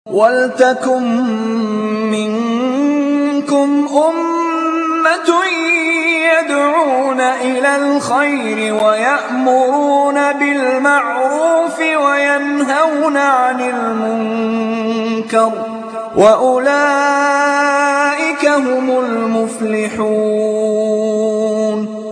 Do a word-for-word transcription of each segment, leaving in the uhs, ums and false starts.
وَلْتَكُن مِّنكُمْ أُمَّةٌ يَدْعُونَ إِلَى الْخَيْرِ وَيَأْمُرُونَ بِالْمَعْرُوفِ وَيَنْهَوْنَ عَنِ الْمُنكَرِ ۚ وَأُولَٰئِكَ هُمُ الْمُفْلِحُونَ.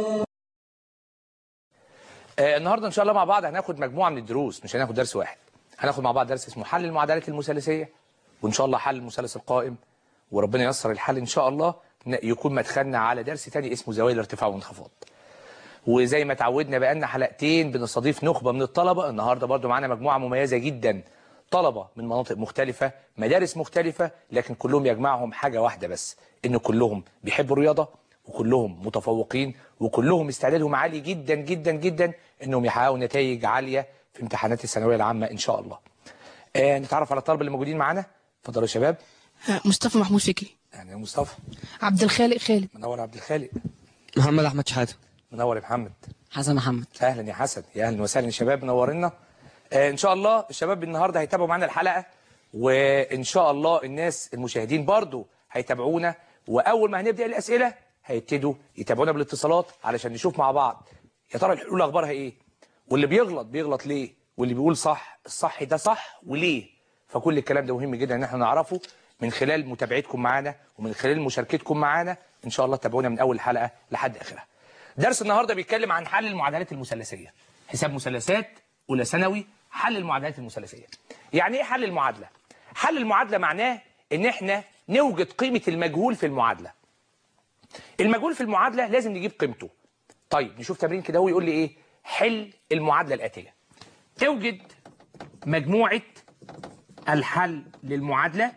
آه النهارده ان شاء الله مع بعض هناخد مجموعه من الدروس، مش هناخد درس واحد. هناخد مع بعض درس اسمه حل المعادلات المثلثيه، وان شاء الله حل المثلث القائم، وربنا ييسر الحل ان شاء الله يكون مدخلنا على درس تاني اسمه زوايا الارتفاع والانخفاض. وزي ما اتعودنا بقالنا حلقتين بنستضيف نخبه من الطلبه. النهارده برضو معانا مجموعه مميزه جدا، طلبه من مناطق مختلفه، مدارس مختلفه، لكن كلهم يجمعهم حاجه واحده بس، ان كلهم بيحبوا الرياضه، وكلهم متفوقين، وكلهم استعدادهم عالي جدا جدا جدا انهم يحققوا نتائج عاليه في امتحانات الثانويه العامه ان شاء الله. آه نتعرف على الطلبه اللي موجودين معانا. اتفضلوا يا شباب. مصطفى محمود فكري. يعني مصطفى. عبد الخالق خالد. منور عبد الخالق. محمد احمد شحاته. منور يا محمد. حسن محمد. اهلا يا حسن، يا اهلا وسهلا يا شباب، منورنا. آه ان شاء الله الشباب النهارده هيتابعوا معانا الحلقه، وان شاء الله الناس المشاهدين برضو هيتابعونا، واول ما هنبدا الاسئله هيبتدوا يتابعونا بالاتصالات علشان نشوف مع بعض يا ترى الحلول اخبارها ايه، واللي بيغلط بيغلط ليه، واللي بيقول صح الصح ده صح وليه. فكل الكلام ده مهم جدا ان احنا نعرفه من خلال متابعتكم معانا ومن خلال مشاركتكم معانا. ان شاء الله تابعونا من اول حلقه لحد اخرها. درس النهارده بيتكلم عن حل المعادلات المثلثيه، حساب مثلثات اولى ثانوي، حل المعادلات المثلثيه. يعني ايه حل المعادله؟ حل المعادله معناه ان احنا نوجد قيمه المجهول في المعادله. المجهول في المعادله لازم نجيب قيمته. طيب نشوف تمرين كده، هو يقول لي ايه؟ حل المعادله الاتيه. اوجد مجموعه الحل للمعادله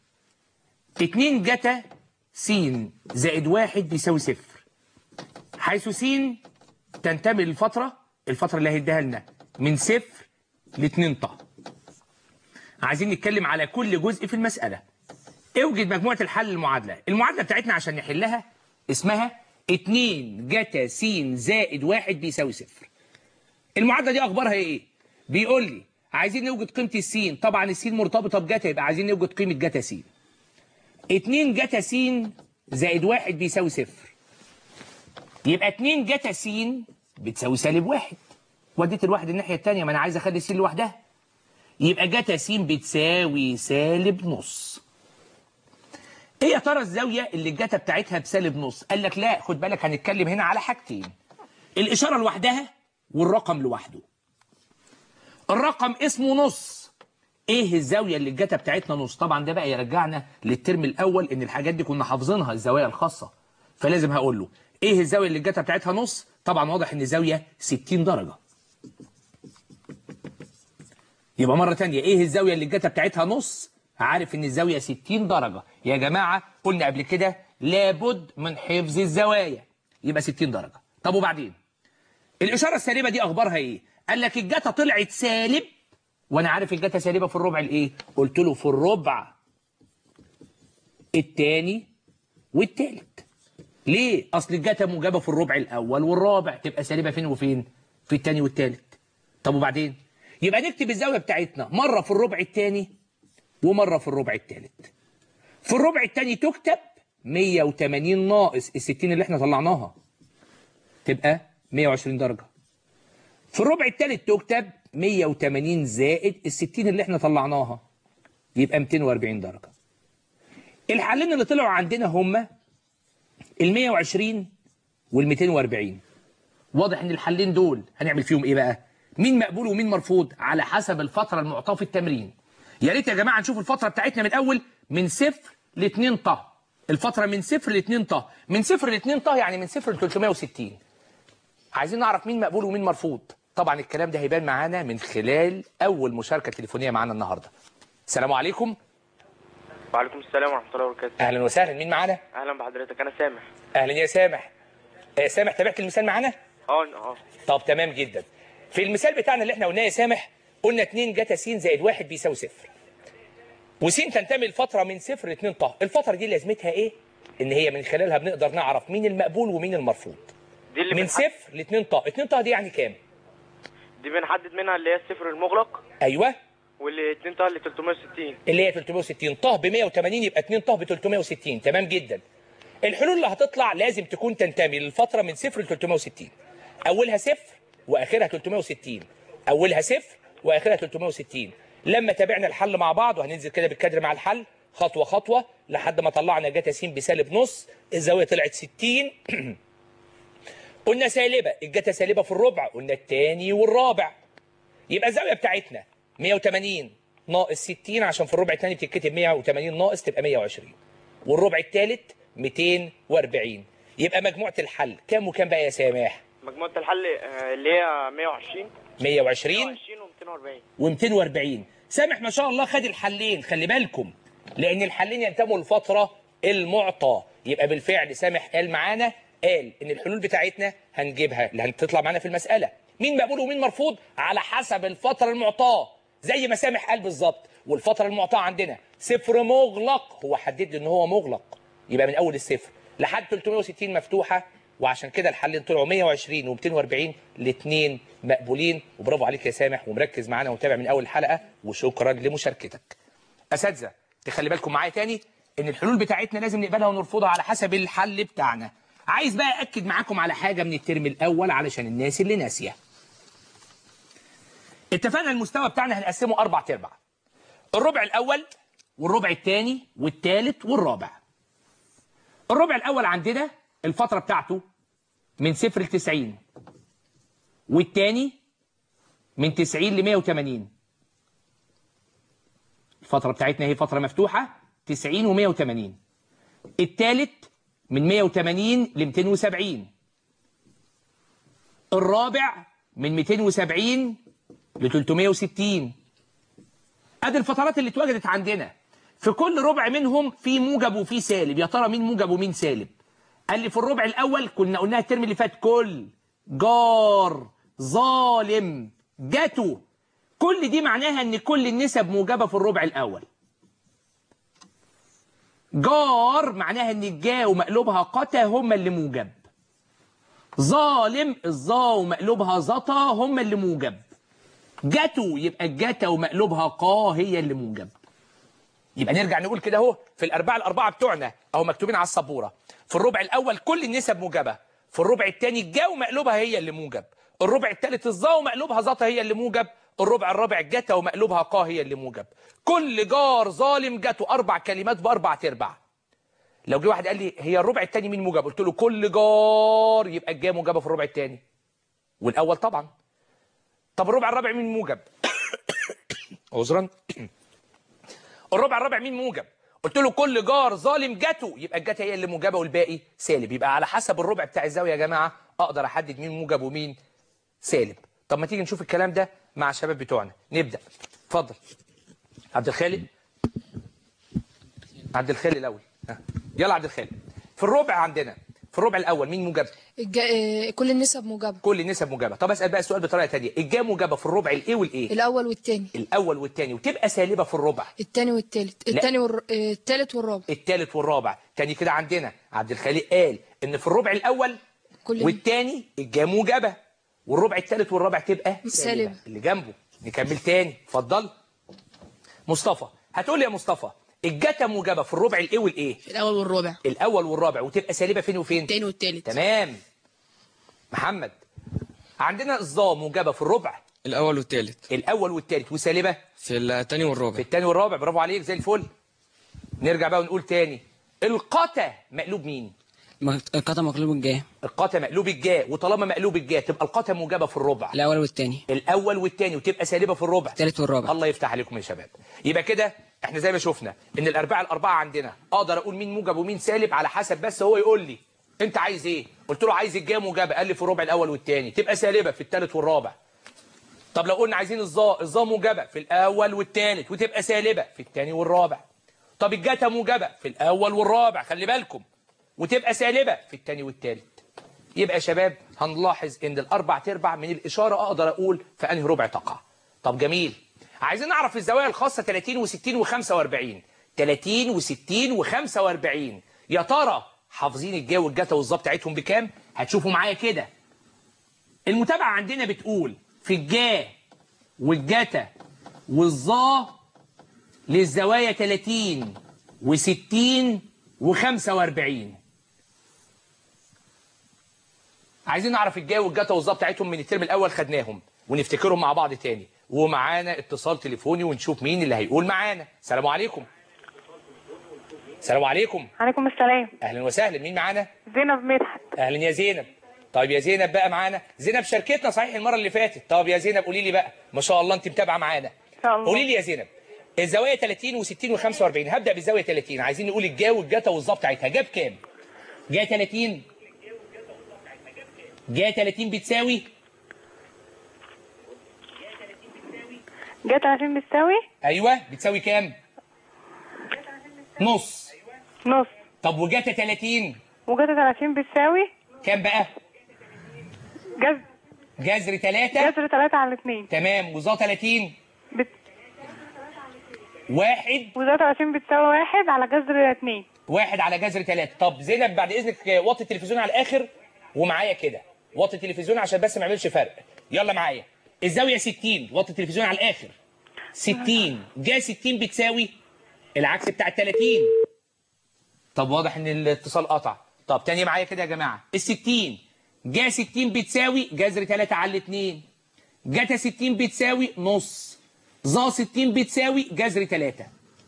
اتنين جتا س زائد واحد بيساوي صفر، حيث س تنتمي للفتره الفتره اللي هيديها لنا من صفر ل اتنين ط. عايزين نتكلم على كل جزء في المساله. اوجد مجموعه الحل للمعادله. المعادله بتاعتنا عشان نحلها اسمها اتنين جتا س زائد واحد بيساوي صفر. المعادله دي اخبارها ايه؟ بيقول لي عايزين نوجد قيمه السين، طبعا السين مرتبطه بجتا، يبقى عايزين نوجد قيمه جتا س. اتنين جتا س زائد واحد بيساوي صفر، يبقى اتنين جتا س بتساوي سالب واحد، وديت الواحد الناحيه الثانيه، ما انا عايز اخلي السين لوحدها، يبقى جتا س بتساوي سالب نص. ايه يا ترى الزاويه اللي الجتا بتاعتها بسالب نص؟ قال لك لا، خد بالك هنتكلم هنا على حاجتين، الاشاره لوحدها والرقم لوحده. الرقم اسمه نص. ايه الزاويه اللي الجتا بتاعتنا نص؟ طبعا ده بقى يرجعنا للترم الاول، ان الحاجات دي كنا حافظينها، الزوايا الخاصه، فلازم هقول له ايه الزاويه اللي الجتا بتاعتها نص؟ طبعا واضح ان زاويه ستين درجه. يبقى مره ثانيه، ايه الزاويه اللي الجتا بتاعتها نص؟ عارف ان الزاويه ستين درجه. يا جماعه قلنا قبل كده لابد من حفظ الزوايا، يبقى ستين درجه. طب وبعدين الاشاره السالبه دي اخبارها ايه؟ قال لك الجتا طلعت سالب، وانا عارف الجتا سالبه في الربع الايه؟ قلت له في الربع الثاني والثالث. ليه؟ اصل الجتا موجبه في الربع الاول والرابع، تبقى سالبه فين وفين؟ في الثاني والثالث. طب وبعدين يبقى نكتب الزاويه بتاعتنا مره في الربع الثاني ومره في الربع الثالث. في الربع الثاني تكتب مية وتمانين ناقص ال ستين اللي احنا طلعناها، تبقى مية وعشرين درجه. في الربع الثالث تكتب مية وتمانين زائد ال ستين اللي احنا طلعناها، يبقى ميتين واربعين درجه. الحلين اللي طلعوا عندنا هما ال مية وعشرين وال ميتين واربعين. واضح ان الحلين دول هنعمل فيهم ايه بقى؟ مين مقبول ومين مرفوض؟ على حسب الفتره المعطاه في التمرين. يا ريت يا جماعه نشوف الفتره بتاعتنا من الاول، من صفر ل اتنين ط. الفتره من صفر ل اتنين ط، من صفر ل اتنين ط يعني من صفر ل تلتمية وستين. عايزين نعرف مين مقبول ومين مرفوض. طبعا الكلام ده هيبان معانا من خلال اول مشاركه تليفونيه معانا النهارده. السلام عليكم. وعليكم السلام ورحمه الله وبركاته. اهلا وسهلا، مين معانا؟ اهلا بحضرتك، انا سامح. اهلا يا سامح. آه سامح، تابعت المثال معانا؟ اه اه. طب تمام جدا. في المثال بتاعنا اللي احنا قلناه يا سامح، قلنا اتنين جتا س زائد واحد بيساوي صفر، وس تنتمي لفتره من صفر ل اتنين ط. الفتره دي لازمتها ايه؟ ان هي من خلالها بنقدر نعرف مين المقبول ومين المرفوض. دي اللي من صفر ل اتنين ط. اتنين ط دي يعني كام؟ دي بنحدد منها اللي هي الصفر المغلق. ايوه. والاتنين طه اللي تلتمية وستين. اللي هي تلتمية وستين، طه ب مية وتمانين يبقى اتنين طه ب تلتمية وستين. تمام جدا. الحلول اللي هتطلع لازم تكون تنتمي للفتره من صفر ل تلتمية وستين. اولها صفر واخرها تلتمية وستين. اولها صفر واخرها تلتمية وستين. لما تابعنا الحل مع بعض، وهننزل كده بالكادر مع الحل خطوه خطوه لحد ما طلعنا جتا س بسالب نص، الزاويه طلعت ستين. قلنا سالبه، الجتا سالبه في الربع، قلنا الثاني والرابع. يبقى الزاويه بتاعتنا مية وتمانين ناقص ستين، عشان في الربع الثاني بتتكتب مية وتمانين ناقص تبقى مية وعشرين، والربع الثالث ميتين واربعين. يبقى مجموعه الحل كام وكام بقى يا سامح؟ مجموعة الحل آه، اللي هي مية وعشرين. مية وعشرين و240. وميتين واربعين. سامح ما شاء الله خد الحلين، خلي بالكم لان الحلين ينتموا للفتره المعطى. يبقى بالفعل سامح قال معانا، قال ان الحلول بتاعتنا هنجيبها اللي هتطلع معانا في المساله مين مقبول ومين مرفوض على حسب الفتره المعطاه، زي ما سامح قال بالظبط. والفتره المعطاه عندنا صفر مغلق، هو حدد لي ان هو مغلق، يبقى من اول الصفر لحد تلتمية وستين مفتوحه. وعشان كده الحلين طلعوا مية وعشرين وميتين واربعين، الاثنين مقبولين. وبرافو عليك يا سامح، ومركز معانا ومتابع من اول الحلقه، وشكرا لمشاركتك. اساتذه تخلي بالكم معايا تاني ان الحلول بتاعتنا لازم نقبلها ونرفضها على حسب الحل بتاعنا. عايز بقى اكد معاكم على حاجه من الترم الاول علشان الناس اللي ناسيه. اتفقنا المستوى بتاعنا هنقسمه اربع تربع، الربع الاول والربع الثاني والثالث والرابع. الربع الاول عندنا الفتره بتاعته من صفر ل تسعين، والثاني من تسعين ل مية وتمانين. الفتره بتاعتنا هي فتره مفتوحه تسعين و مية وتمانين. الثالث من مية وتمانين ل ميتين وسبعين. الرابع من ميتين وسبعين ل تلتمية وستين. ادي الفترات اللي اتوجدت عندنا. في كل ربع منهم في موجب وفي سالب. يا ترى مين موجب ومين سالب؟ قال لي في الربع الاول كنا قلناها الترم اللي فات، كل جار ظالم جاتو. كل دي معناها ان كل النسب موجبه في الربع الاول. جار معناها ان الجا ومقلوبها قتا هما اللي موجب. ظالم الظا ومقلوبها زطا هما اللي موجب. جاتو يبقى الجتا ومقلوبها قا هي اللي موجب. يبقى نرجع نقول كده اهو في الاربعه الاربعه بتوعنا اهو مكتوبين على السبوره. في الربع الاول كل النسب موجبه، في الربع الثاني الجا ومقلوبها هي اللي موجب، الربع الثالث الظا ومقلوبها زطا هي اللي موجب، الربع الرابع جتا ومقلوبها قا هي اللي موجب. كل جار ظالم جاتو اربع كلمات باربع تربع. لو جه واحد قال لي هي الربع الثاني مين موجب؟ قلت له كل جار يبقى الجا موجبه في الربع الثاني والاول طبعا. طب الربع الرابع مين موجب؟ عذرا. الربع الرابع مين موجب؟ قلت له كل جار ظالم جاتو يبقى الجتا هي اللي موجبه والباقي سالب. يبقى على حسب الربع بتاع الزاويه يا جماعه اقدر احدد مين موجب ومين سالب. طب ما تيجي نشوف الكلام ده مع الشباب بتوعنا. نبدا. اتفضل عبد الخالق. عبد الخالق الاول. ها. يلا عبد الخالق. في الربع عندنا في الربع الاول مين موجب؟ الج... آه، كل النسب موجبه. كل النسب موجبه. طب اسال بقى السؤال بطريقه ثانيه، الجا موجبه في الربع الايه والايه؟ الاول والثاني. الاول والثاني، وتبقى سالبه في الربع الثاني والثالث. الثاني والر... آه، الثالث والرابع. الثالث والرابع. تاني كده عندنا عبد الخالق قال ان في الربع الاول كل والثاني الجا موجبه، والربع الثالث والرابع تبقى سالبه, سالبة. اللي جنبه. نكمل تاني. اتفضل مصطفى. هتقول لي يا مصطفى الجتا موجبه في الربع الايه والايه؟ الاول والرابع. الاول والرابع، وتبقى سالبه فين وفين؟ الثاني والثالث. تمام. محمد عندنا الظا موجبه في الربع الاول والثالث. الاول والثالث، وسالبه في الثاني والرابع. في الثاني والرابع. برافو عليك زي الفل. نرجع بقى ونقول تاني القتا مقلوب مين؟ القطع مقلوب الجاء. القتا مقلوب الجاء، وطالما مقلوب الجاء تبقى القتا موجبه في الربع. الاول والثاني. الاول والثاني، وتبقى سالبه في الربع. الثالث والرابع. الله يفتح عليكم يا شباب. يبقى كده احنا زي ما شفنا ان الاربعه الاربعه عندنا اقدر اقول مين موجب ومين سالب على حسب بس هو يقول لي انت عايز ايه. قلت له عايز الجاء موجبه، قال لي في الربع الاول والثاني، تبقى سالبه في الثالث والرابع. طب لو قلنا عايزين الظا، الظا موجبه في الاول والثالث وتبقى سالبه في الثاني والرابع. طب الجتا موجبه في الاول والرابع، خلي بالكم، وتبقى سالبه في الثاني والثالث. يبقى يا شباب هنلاحظ ان الاربع تربع من الاشاره اقدر اقول في انهي ربع تقع. طب جميل. عايزين نعرف الزوايا الخاصه تلاتين وستين وخمسة واربعين. تلاتين وستين وخمسة واربعين يا ترى حافظين الجا والجتا والظا بتاعتهم بكام؟ هتشوفوا معايا كده. المتابعه عندنا بتقول في الجا والجتا والظا للزوايا تلاتين وستين وخمسة وأربعين. عايزين نعرف الجا والجتا والظا بتاعتهم من الترم الاول، خدناهم ونفتكرهم مع بعض تاني. ومعانا اتصال تليفوني ونشوف مين اللي هيقول معانا. السلام عليكم. السلام عليكم. عليكم السلام. اهلا وسهلا، مين معانا؟ زينب مدحت. اهلا يا زينب. طيب يا زينب بقى معانا، زينب شاركتنا صحيح المره اللي فاتت. طب يا زينب قولي لي بقى، ما شاء الله انت متابعه معانا. ان شاء الله. قولي لي يا زينب، الزوايا تلاتين و60 و45. هبدا بالزاويه تلاتين، عايزين نقول الجا والجتا والظا بتاعتها. جاب كام؟ جا تلاتين. جا تلاتين بتساوي جا تلاتين بتساوي ايوه بتساوي كام؟ نص. نص. طب وجاتا تلاتين؟ وجاتا تلاتين بتساوي كام بقى؟ جذر جذر تلاتة. جذر تلاتة على اتنين. تمام. وظا تلاتين؟ بت... واحد. وظا تلاتين بتساوي واحد على جذر اتنين. واحد على جذر تلاتة. طب زينب بعد اذنك وطي التلفزيون على الاخر ومعايا كده. وطي التلفزيون عشان بس ما يعملش فرق. يلا معايا. الزاويه ستين، وطي التلفزيون على الاخر. ستين. جا ستين بتساوي العكس بتاع ال تلاتين. طب واضح ان الاتصال قطع. طب تاني معايا كده يا جماعه. ال ستين جا ستين بتساوي جذر تلاتة على اتنين. جاتا ستين بتساوي نص. ظا ستين بتساوي جذر تلاتة.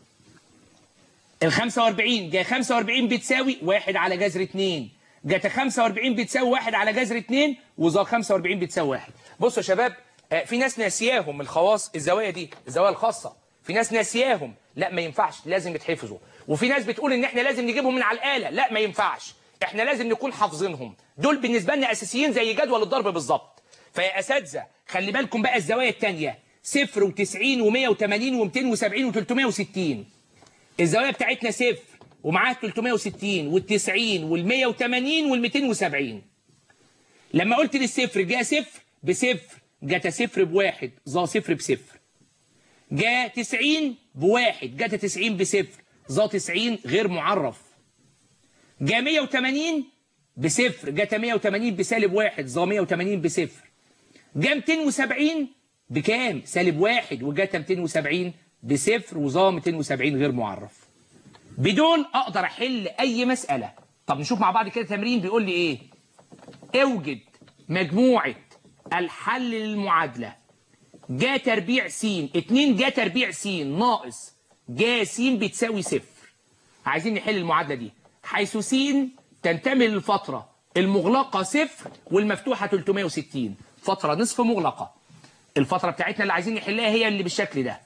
ال خمسة وأربعين جا خمسة وأربعين بتساوي واحد على جذر اتنين. جاتا خمسة وأربعين بتساوي واحد على جذر اتنين. وظا خمسة وأربعين بتساوي واحد. بصوا يا شباب، في ناس ناسياهم الخواص، الزوايا دي الزوايا الخاصه، في ناس ناسياهم. لا ما ينفعش، لازم يتحفظوا. وفي ناس بتقول ان احنا لازم نجيبهم من على الاله. لا ما ينفعش، احنا لازم نكون حافظينهم. دول بالنسبه لنا اساسيين زي جدول الضرب بالظبط. فيا اساتذه خلي بالكم بقى، الزوايا الثانيه صفر وتسعين ومية وتمانين ومتين وسبعين وتلتمية وستين. الزوايا بتاعتنا صفر ومعاها تلتمية وستين والتسعين والمية وتمانين والمتين وسبعين. لما قلت للصفر جاء صفر بصفر، جاتا صفر بواحد، ظا صفر بصفر. جا تسعين بواحد، جاتا تسعين بصفر، ظا تسعين غير معرف. جا مية وتمانين بصفر، جاتا مية وتمانين بسالب واحد، ظا مية وتمانين بصفر. جا ميتين وسبعين بكام؟ سالب واحد، وجاتا ميتين وسبعين بصفر، وظا ميتين وسبعين غير معرف. بدول اقدر احل اي مساله. طب نشوف مع بعض كده تمرين بيقول لي ايه؟ اوجد مجموعه الحل للمعادلة جا تربيع س. اتنين جا تربيع س ناقص جا س بتساوي صفر. عايزين نحل المعادلة دي حيث س تنتمي للفترة المغلقة صفر والمفتوحة تلتمية وستين. فترة نصف مغلقة. الفترة بتاعتنا اللي عايزين نحلها هي اللي بالشكل ده.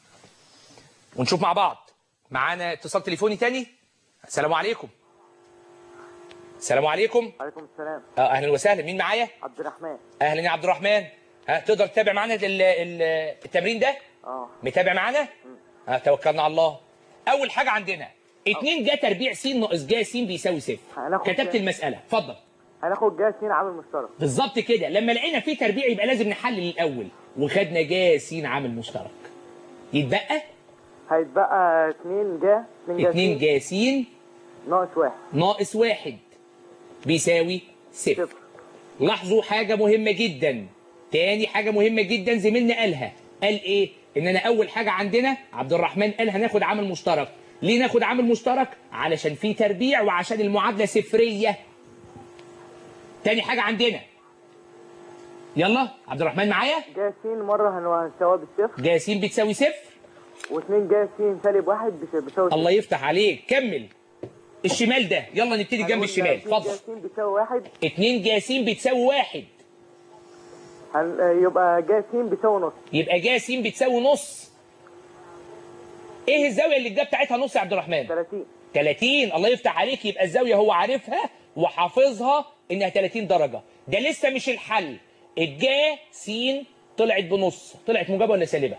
ونشوف مع بعض. معانا اتصال تليفوني تاني. السلام عليكم. السلام عليكم. عليكم السلام. اه اهلا وسهلا، مين معايا؟ عبد الرحمن. اهلا يا عبد الرحمن. ها تقدر تتابع معانا ال- ال- التمرين ده؟ اه. متابع معانا؟ ها توكلنا على الله. اول حاجه عندنا اتنين جا تربيع س ناقص جا س بيساوي صفر. هناخد كتبت كام؟ المساله، اتفضل. هناخد جا س عامل مشترك. بالظبط كده، لما لقينا فيه تربيع يبقى لازم نحلل الاول، وخدنا جا س عامل مشترك. يتبقى هيتبقى اتنين جا اتنين جا س ناقص واحد ناقص واحد بيساوي صفر. صفر. لاحظوا حاجة مهمة جدا. تاني حاجة مهمة جدا زميلنا قالها. قال ايه؟ اننا اول حاجة عندنا عبد الرحمن قال هناخد عامل مشترك. ليه ناخد عامل مشترك؟ علشان في تربيع وعشان المعادلة صفرية. تاني حاجة عندنا، يلا عبد الرحمن معايا. جا س مرة هنساويها بالصفر. جا س بتساوي صفر. واتنين جا س سالب واحد بيساوي صفر. الله يفتح عليك، كمل. الشمال ده، يلا نبتدي جنب الشمال، اتفضل. جا س بتساوي واحد. اتنين جا س بتساوي واحد. هن... يبقى جا س بتساوي نص. يبقى جا س بتساوي نص. ايه الزاويه اللي الجا بتاعتها نص يا عبد الرحمن؟ تلاتين. تلاتين. الله يفتح عليك، يبقى الزاويه هو عارفها وحافظها انها تلاتين درجه. ده لسه مش الحل. الجا س طلعت بنص، طلعت موجبه ولا سالبه؟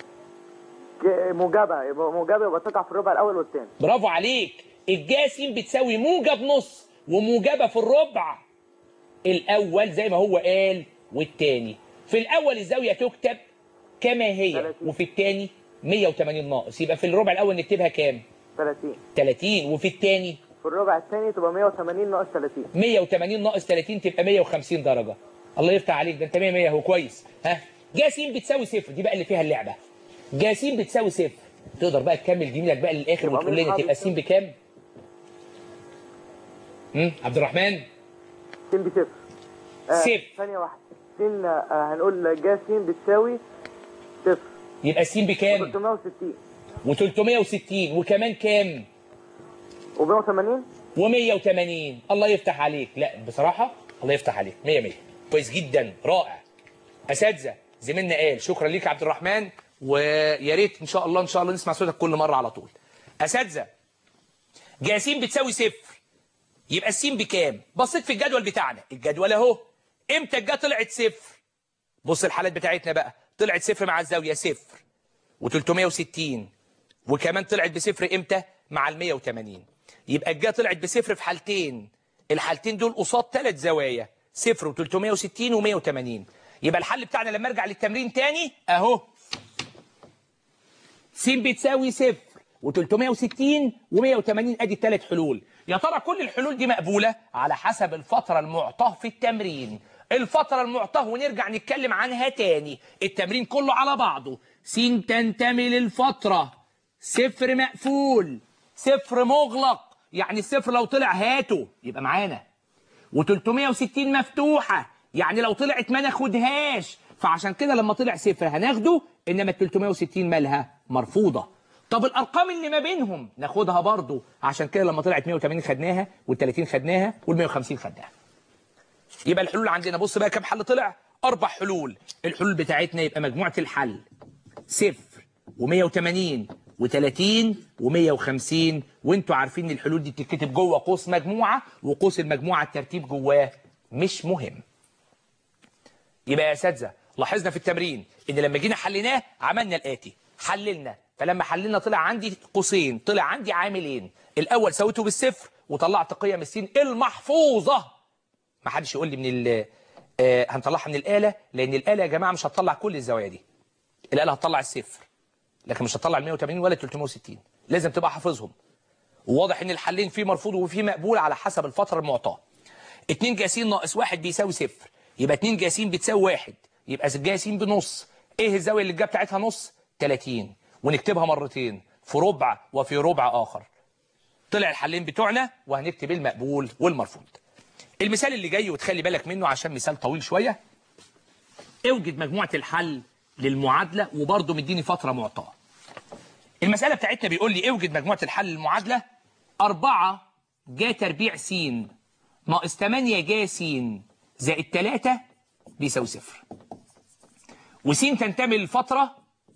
ج- موجبة، يبقى موجبة يبقى تقع في الربع الأول والثاني. برافو عليك. الجا س بتساوي موجب نص وموجبه في الربع الاول زي ما هو قال والثاني. في الاول الزاويه تكتب كما هي تلاتين. وفي الثاني مية وتمانين ناقص، يبقى في الربع الاول نكتبها كام؟ تلاتين. تلاتين. وفي الثاني في الربع الثاني تبقى مية وتمانين ناقص تلاتين. مية وتمانين ناقص تلاتين تبقى مية وخمسين درجه. الله يفتح عليك، ده انت مية مية اهو كويس. ها جا س بتساوي صفر، دي بقى اللي فيها اللعبه. ج س بتساوي صفر. تقدر بقى تكمل جميلك بقى للاخر يبقى وتقول مين لنا حاطط تبقى س صفر؟ بكام؟ امم عبد الرحمن س بصفر. آه صفر. ثانية واحدة. س آه هنقول ج س بتساوي صفر. يبقى س بكام؟ ثلاثمائة وستين. و360 وكمان كام؟ ومائة وثمانين. ومية وتمانين. الله يفتح عليك. لا بصراحه الله يفتح عليك. مية مية. كويس جدا، رائع. اساتذه زميلنا قال شكرا ليك يا عبد الرحمن، ويا ريت ان شاء الله ان شاء الله نسمع صوتك كل مره على طول. اساتذه ج س بتساوي صفر، يبقى الس بكام؟ بصيت في الجدول بتاعنا، الجدول اهو. امتى الجا طلعت صفر؟ بص الحالات بتاعتنا بقى، طلعت صفر مع الزاويه صفر و360 وكمان طلعت بصفر امتى؟ مع ال مية وتمانين. يبقى الجا طلعت بصفر في حالتين، الحالتين دول قصاد ثلاث زوايا صفر و360 ومية وتمانين. يبقى الحل بتاعنا لما ارجع للتمرين تاني اهو، س بتساوي صفر و360 ومية وتمانين. ادي الثلاث حلول. يا ترى كل الحلول دي مقبوله على حسب الفتره المعطاه في التمرين. الفتره المعطاه ونرجع نتكلم عنها تاني. التمرين كله على بعضه، س تنتمي للفتره صفر مقفول صفر مغلق، يعني الصفر لو طلع هاته يبقى معانا، و360 مفتوحه يعني لو طلعت ما ناخدهاش، فعشان كده لما طلع صفر هناخده، انما ال ثلاثمائة وستين مالها مرفوضه. طب الارقام اللي ما بينهم ناخدها برضو، عشان كده لما طلعت مية وتمانين خدناها وال30 خدناها وال150 خدناها. يبقى الحلول عندنا بص بقى كام حل طلع؟ اربع حلول. الحلول بتاعتنا يبقى مجموعه الحل صفر ومية وتمانين و30 ومية وخمسين، وانتوا عارفين ان الحلول دي بتتكتب جوه قوس مجموعه، وقوس المجموعه الترتيب جواه مش مهم. يبقى يا اساتذه لاحظنا في التمرين ان لما جينا حليناه عملنا الاتي، حللنا، فلما حللنا طلع عندي قوسين، طلع عندي عاملين. الاول سويته بالصفر وطلعت قيم السين المحفوظه. ما حدش يقول لي من ال آه هنطلعها من الاله، لان الاله يا جماعه مش هتطلع كل الزوايا دي. الاله هتطلع الصفر لكن مش هتطلع ال مية وتمانين ولا ثلاثمائة وستين، لازم تبقى حافظهم. وواضح ان الحلين فيه مرفوض وفيه مقبول على حسب الفتره المعطاه. اتنين ج س ناقص واحد بيساوي صفر، يبقى اتنين ج س بتساوي واحد، يبقى ج س بنص. ايه الزاويه اللي الجا بتاعتها نص؟ تلاتين، ونكتبها مرتين في ربع وفي ربع اخر. طلع الحلين بتوعنا وهنكتب المقبول والمرفوض. المثال اللي جاي وتخلي بالك منه عشان مثال طويل شويه. اوجد مجموعه الحل للمعادله وبرضه مديني فتره معطاه. المساله بتاعتنا بيقول لي اوجد مجموعه الحل للمعادله أربعة ج تربيع س ناقص تمانية ج س زائد تلاتة بيساوي صفر، وس تنتمي للفتره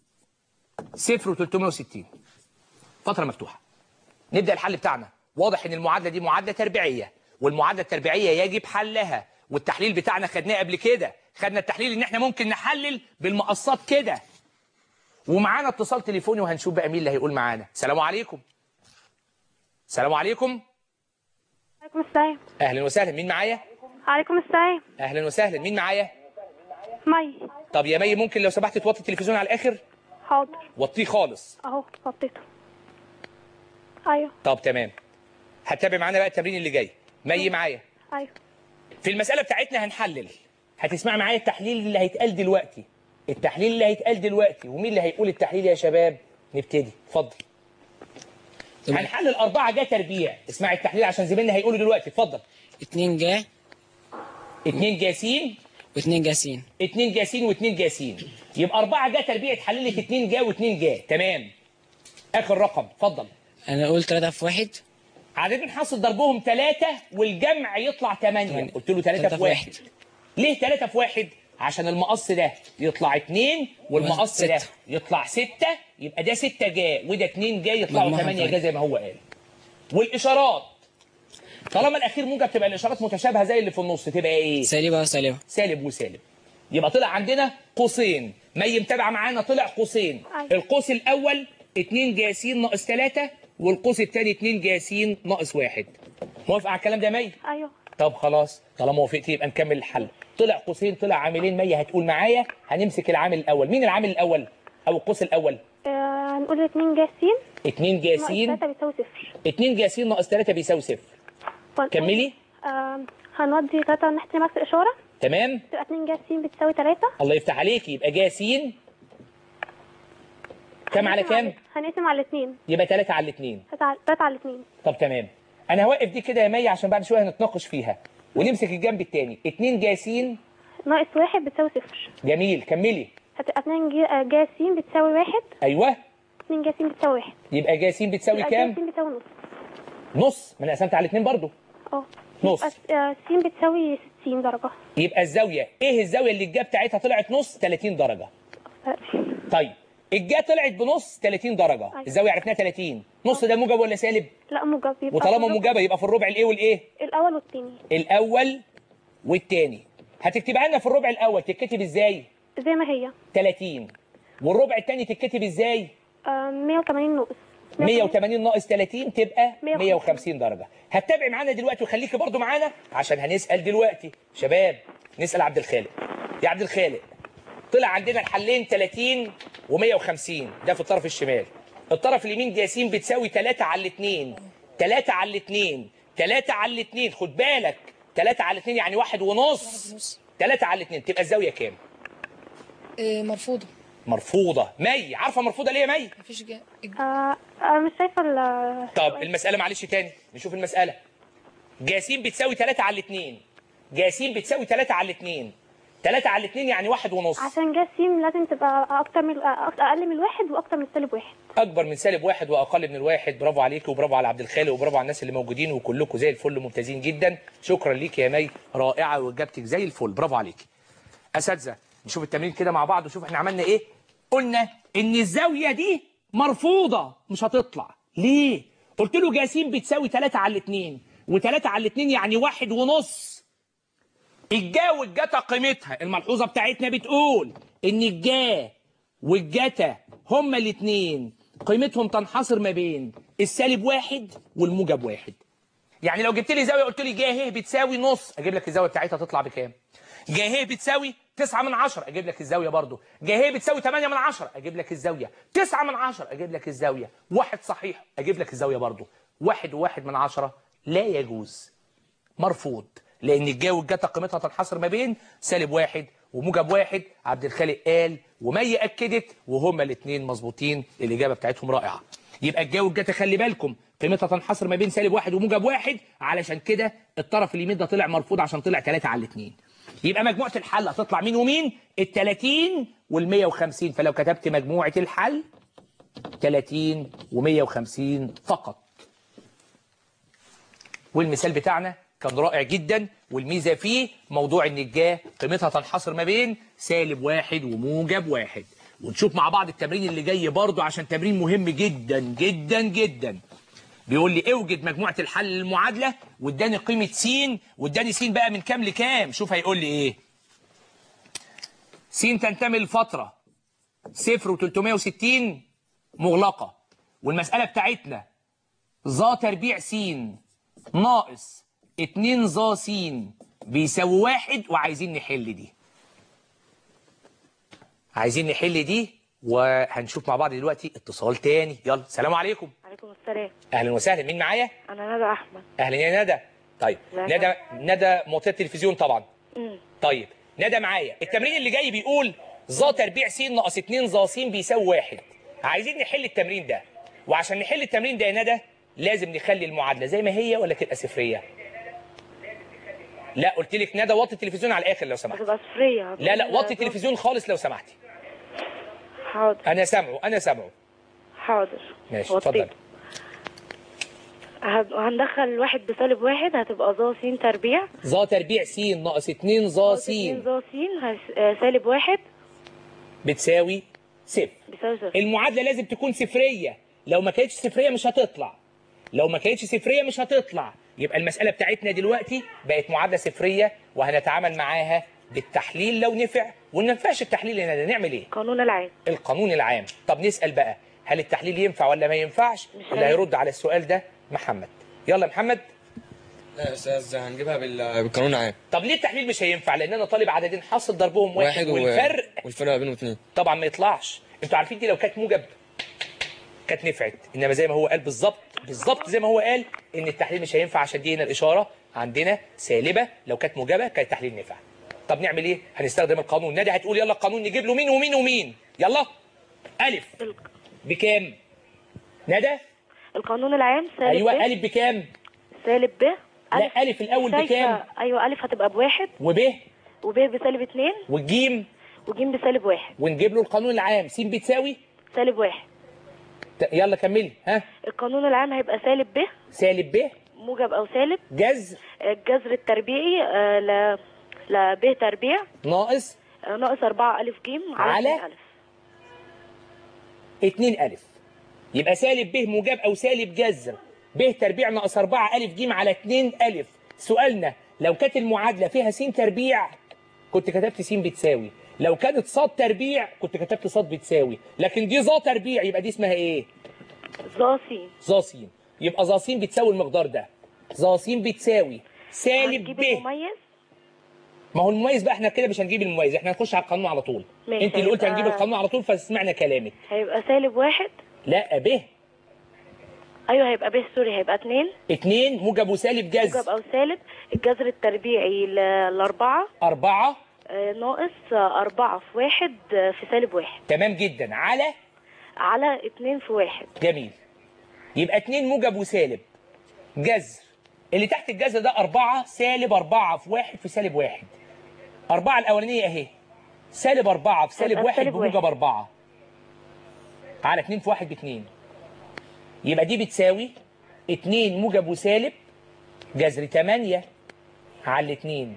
صفر و360، فتره مفتوحه. نبدا الحل بتاعنا. واضح ان المعادله دي معادله تربيعيه، والمعادله التربيعيه يجب حلها، والتحليل بتاعنا خدناه قبل كده. خدنا التحليل ان احنا ممكن نحلل بالمقصات كده. ومعانا اتصال تليفوني وهنشوف بقى مين اللي هيقول معانا. السلام عليكم. السلام عليكم. عليكم السلام. اهلا وسهلا، مين معايا؟ عليكم السلام. اهلا وسهلا، مين معايا؟ مي. طب يا مي ممكن لو سمحت توطي التلفزيون على الاخر؟ حاضر. وطيه خالص. اهو حطيته. ايوه. طب تمام. هتتابع معانا بقى التمرين اللي جاي. مي معايا. ايوه. في المساله بتاعتنا هنحلل. هتسمع معايا التحليل اللي هيتقال دلوقتي. التحليل اللي هيتقال دلوقتي، ومين اللي هيقول التحليل يا شباب؟ نبتدي، اتفضل. هنحلل أربعة ج تربيع. اسمعي التحليل عشان زميلنا هيقوله دلوقتي، اتفضل. اتنين ج اتنين ج س واتنين ج س اتنين ج س واتنين ج س، يبقى أربعة ج تربيع اتحللت اتنين ج واتنين ج. تمام. اخر رقم، اتفضل. انا اقول تلاتة في واحد. عددين حاصل ضربهم تلاتة والجمع يطلع تمانية. قلت له تلاتة في واحد. ليه تلاتة في واحد؟ عشان المقص ده يطلع اتنين والمقص ده يطلع ستة، يبقى ده ستة جا وده اتنين جا يطلعوا تمانية جا زي ما هو قال. والاشارات طالما الاخير موجب تبقى الاشارات متشابهه زي اللي في النص، تبقى ايه؟ سالبة وسالبة. سالب وسالب. يبقى طلع عندنا قوسين. مي متابعه معانا، طلع قوسين. أيوة. القوس الاول اتنين ج س ناقص تلاتة، والقوس الثاني اتنين ج س ناقص واحد. موافقه على الكلام ده يا مي؟ ايوه. طب خلاص طالما وافقتي يبقى نكمل الحل. طلع قوسين، طلع عاملين. مي هتقول معايا. هنمسك العامل الاول. مين العامل الاول او القوس الاول؟ آه هنقول اتنين ج س اتنين ج س ناقص تلاتة بيساوي صفر. اتنين ج س ناقص تلاتة بيساوي صفر. ونقول- كملي. آه هنودي تلاتة ناحية نفس الإشارة، تمام. تبقى اتنين ج س بتساوي تلاتة. الله يفتح عليكي. يبقى ج س كام على هنقسم كام؟ هنقسم على الاثنين. يبقى ثلاثة على الاثنين. تلاتة على الاثنين. طب تمام. انا هوقف دي كده يا مي عشان بعد شويه هنتناقش فيها، ونمسك الجنب الثاني. اتنين جا س ناقص واحد بتساوي صفر. جميل، كملي. هتبقى اتنين جا جا س بتساوي واحد. ايوه. اتنين جا س بتساوي واحد. يبقى جا س بتساوي يبقى كام؟ جا س بتساوي نص. نص، ما انا قسمت على الاثنين برضو. اه. نص. يبقى س بتساوي ستين درجة. يبقى الزاويه، ايه الزاويه اللي الجا بتاعتها طلعت نص؟ تلاتين درجه. طيب الجا طلعت بنص تلاتين درجه، أيوة. الزاويه عرفناها تلاتين، نص ده موجب ولا سالب؟ لا موجب. يبقى وطالما في الربع- موجبه يبقى في الربع الايه والايه؟ الأول والتاني. الاول والثاني. هتكتبها لنا في الربع الاول تتكتب ازاي؟ زي ما هي. تلاتين. والربع الثاني تتكتب ازاي؟ آه مية وتمانين ناقص. مية وتمانين ناقص تلاتين تبقى مية وخمسين. مية وخمسين درجه. هتتابعي معانا دلوقتي وخليكي برضو معانا عشان هنسال دلوقتي. شباب نسال عبد الخالق. يا عبد الخالق، طلع عندنا الحلين تلاتين ومية وخمسين، ده في الطرف الشمال. الطرف اليمين جا س بتساوي تلاتة على الاثنين. تلاتة على الاثنين. تلاتة على الاثنين، خد بالك. تلاتة على الاثنين يعني واحد ونص. تلاتة على الاثنين تبقى الزاويه كام؟ إيه مرفوضة. مرفوضه. مي عارفه مرفوضه ليه يا مي؟ مفيش جا... آه آه مش شايفة ال طب المساله معلش تاني نشوف المساله. جا س بتساوي تلاتة على الاثنين. جا س بتساوي تلاتة على الاثنين. تلاتة على الاثنين يعني واحد ونص. عشان جا س لازم تبقى أكتر من أك- أقل من الواحد وأكتر من سالب واحد. اكبر من سالب واحد واقل من الواحد. برافو عليكي وبرافو على عبد الخالق وبرافو على الناس اللي موجودين وكلكم زي الفل ممتازين جدا. شكرا ليكي يا مي، رائعه واجابتك زي الفل، برافو عليكي. اساتذه نشوف التمرين كده مع بعض وشوف احنا عملنا ايه. قلنا ان الزاويه دي مرفوضه مش هتطلع. ليه؟ قلت له جا س بتساوي تلاتة على الاثنين، و3 على الاثنين يعني واحد ونص. الجا والجتا قيمتها الملحوظه بتاعتنا بتقول ان الجا والجتا هما الاثنين قيمتهم تنحصر ما بين السالب واحد والموجب واحد. يعني لو جبت لي زاويه قلت لي جا ه بتساوي نص، اجيب لك الزاويه بتاعتها تطلع بكام؟ جا ه بتساوي تسعة من عشرة، اجيب لك الزاويه برضو. جا ه بتساوي تمانية من عشرة، اجيب لك الزاويه. تسعة من عشرة اجيب لك الزاويه. واحد صحيح اجيب لك الزاويه برضو. واحد وواحد من عشرة لا يجوز، مرفوض، لان الجا والجتا قيمتها تنحصر ما بين سالب واحد وموجب واحد. عبد الخالق قال ومي اكدت وهما الاثنين مظبوطين، الاجابه بتاعتهم رائعه. يبقى الجا والجتا خلي بالكم قيمتها تنحصر ما بين سالب واحد وموجب واحد، علشان كده الطرف اليمين ده طلع مرفوض عشان طلع تلاتة على الاثنين. يبقى مجموعه الحل هتطلع مين ومين؟ ال تلاتين وال مية وخمسين. فلو كتبت مجموعه الحل تلاتين ومية وخمسين فقط. والمثال بتاعنا كان رائع جدا، والميزه فيه موضوع ان الجا قيمتها تنحصر ما بين سالب واحد وموجب واحد. ونشوف مع بعض التمرين اللي جاي برضه عشان تمرين مهم جدا جدا جدا. بيقول لي اوجد مجموعه الحل للمعادله، واداني قيمه س، واداني س بقى من كام لكام. شوف هيقول لي ايه. س تنتمي لفتره صفر وتلتمية وستين مغلقه، والمساله بتاعتنا ظ تربيع س ناقص اتنين ظ س بيساوي واحد، وعايزين نحل دي. عايزين نحل دي وهنشوف مع بعض دلوقتي. اتصال تاني، يلا. سلام عليكم. عليكم السلام. اهلا وسهلا، مين معايا؟ انا ندى احمد. اهلا يا ندى. طيب لا ندى ندى موطيه التلفزيون طبعا. امم طيب ندى معايا. التمرين اللي جاي بيقول ظ تربيع س ناقص اتنين ظ س بيساوي واحد. عايزين نحل التمرين ده، وعشان نحل التمرين ده يا ندى لازم نخلي المعادله زي ما هي ولا تبقى صفريه؟ لا قلت لك ندى وطي التلفزيون على الاخر لو سمحت. هتبقى صفريه. لا لا وطي التلفزيون خالص لو سمحتي. حاضر. انا سامعه انا سامعه. حاضر. ماشي وطيت. اتفضل. هد- هندخل واحد بسالب واحد هتبقى ظ س تربيع. ظ تربيع س ناقص اتنين ظ س اتنين ظ س هس- آه، سالب واحد بتساوي صفر. بيساوي صفر. المعادله لازم تكون صفريه، لو ما كانتش صفريه مش هتطلع. لو ما كانتش صفريه مش هتطلع. يبقى المساله بتاعتنا دلوقتي بقت معادله صفريه، وهنتعامل معاها بالتحليل لو نفع، وما ينفعش التحليل هنا نعمل ايه؟ قانون العام. القانون العام. طب نسال بقى هل التحليل ينفع ولا ما ينفعش؟ مش اللي هينفع. هيرد على السؤال ده محمد. يلا محمد. لا يا استاذ هنجيبها بال- بالقانون العام. طب ليه التحليل مش هينفع؟ لان انا طالب عددين حاصل ضربهم واحد, واحد و... والفرق والفرق ما بينهم اتنين. طبعا ما يطلعش. انتوا عارفين دي لو كانت موجب كانت نفعت، انما زي ما هو قال بالظبط بالظبط زي ما هو قال ان التحليل مش هينفع عشان دي هنا الاشاره عندنا سالبه. لو كانت موجبه كان التحليل نفع. طب نعمل ايه؟ هنستخدم القانون. ندى هتقول يلا القانون نجيب له مين ومين ومين. يلا. الف. بكام؟ ندى؟ القانون العام سالب ايوه ب. الف بكام؟ سالب ب. لا الف الاول شايفة- بكام؟ ايوه الف هتبقى بواحد، وب وب بسالب اتنين، والجيم وجيم بسالب واحد. ونجيب له القانون العام س بتساوي سالب واحد. ت- يلا كملي. ها؟ القانون العام هيبقى سالب ب سالب ب موجب او سالب جذر الجذر التربيعي آه، ل ل ب تربيع ناقص آه، ناقص أربعة ألف جيم على على اتنين ألف. اتنين الف. يبقى سالب ب موجب او سالب جذر ب تربيع ناقص أربعة الف ج على اتنين الف. سؤالنا لو كانت المعادله فيها س تربيع كنت كتبت س بتساوي، لو كانت ص تربيع كنت كتبت ص بتساوي، لكن دي ظ تربيع يبقى دي اسمها ايه؟ ظ س. ظ س. يبقى ظ س بتساوي المقدار ده. ظ س بتساوي سالب هنجيب ب. المميز. ما هو المميز بقى احنا كده مش هنجيب المميز، احنا هنخش على القانون على طول. ماشي، انت اللي قلت هيبقى- هنجيب القانون على طول فسمعنا كلامك. هيبقى سالب واحد. لا ب. ايوه هيبقى ب سوري هيبقى اتنين. اتنين موجب وسالب موجب جذر او سالب الجذر التربيعي ل- لأربعة أربعة. آه، ناقص آه، أربعة في واحد آه، في سالب واحد تمام جدا على على اتنين في واحد. جميل. يبقى اتنين موجب وسالب جذر اللي تحت الجذر ده أربعة سالب أربعة في واحد في سالب واحد. أربعة الأولانية أهي سالب أربعة في سالب هيبقى واحد سالب بموجب واحد. أربعة على اتنين في واحد باتنين. يبقى دي بتساوي اتنين موجب وسالب جذر تمانية على اتنين.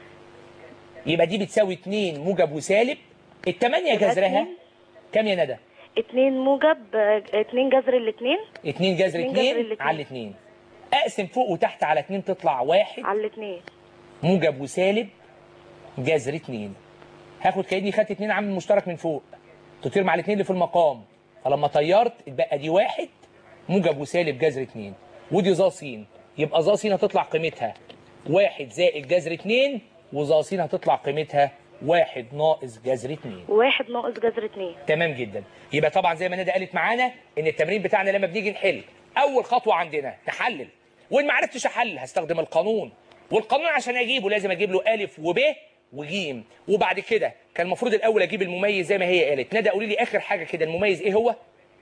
يبقى دي بتساوي اتنين موجب وسالب التمانية يبقى جذرها اتنين. كام يا ندى؟ اتنين موجب آه، اتنين جذر الاتنين اتنين جذر اتنين جذر اتنين الاتنين. على اتنين. اقسم فوق وتحت على اتنين تطلع واحد على الاتنين. موجب وسالب جذر اتنين. هاخد كأني خدت اتنين عامل مشترك من فوق تطير مع الاتنين اللي في المقام، فلما طيرت اتبقى دي واحد موجب وسالب جذر اتنين ودي ظ س. يبقى ظ س هتطلع قيمتها واحد زائد جذر اتنين وظ س هتطلع قيمتها واحد ناقص جذر اتنين. واحد ناقص جذر اتنين. تمام جدا. يبقى طبعا زي ما ندى قالت معانا ان التمرين بتاعنا لما بنيجي نحل اول خطوه عندنا نحلل، وان ما عرفتش احل هستخدم القانون، والقانون عشان اجيبه لازم اجيب له الف وب وجيم، وبعد كده كان المفروض الاول اجيب المميز زي ما هي قالت. ندى قولي لي اخر حاجه كده المميز ايه هو؟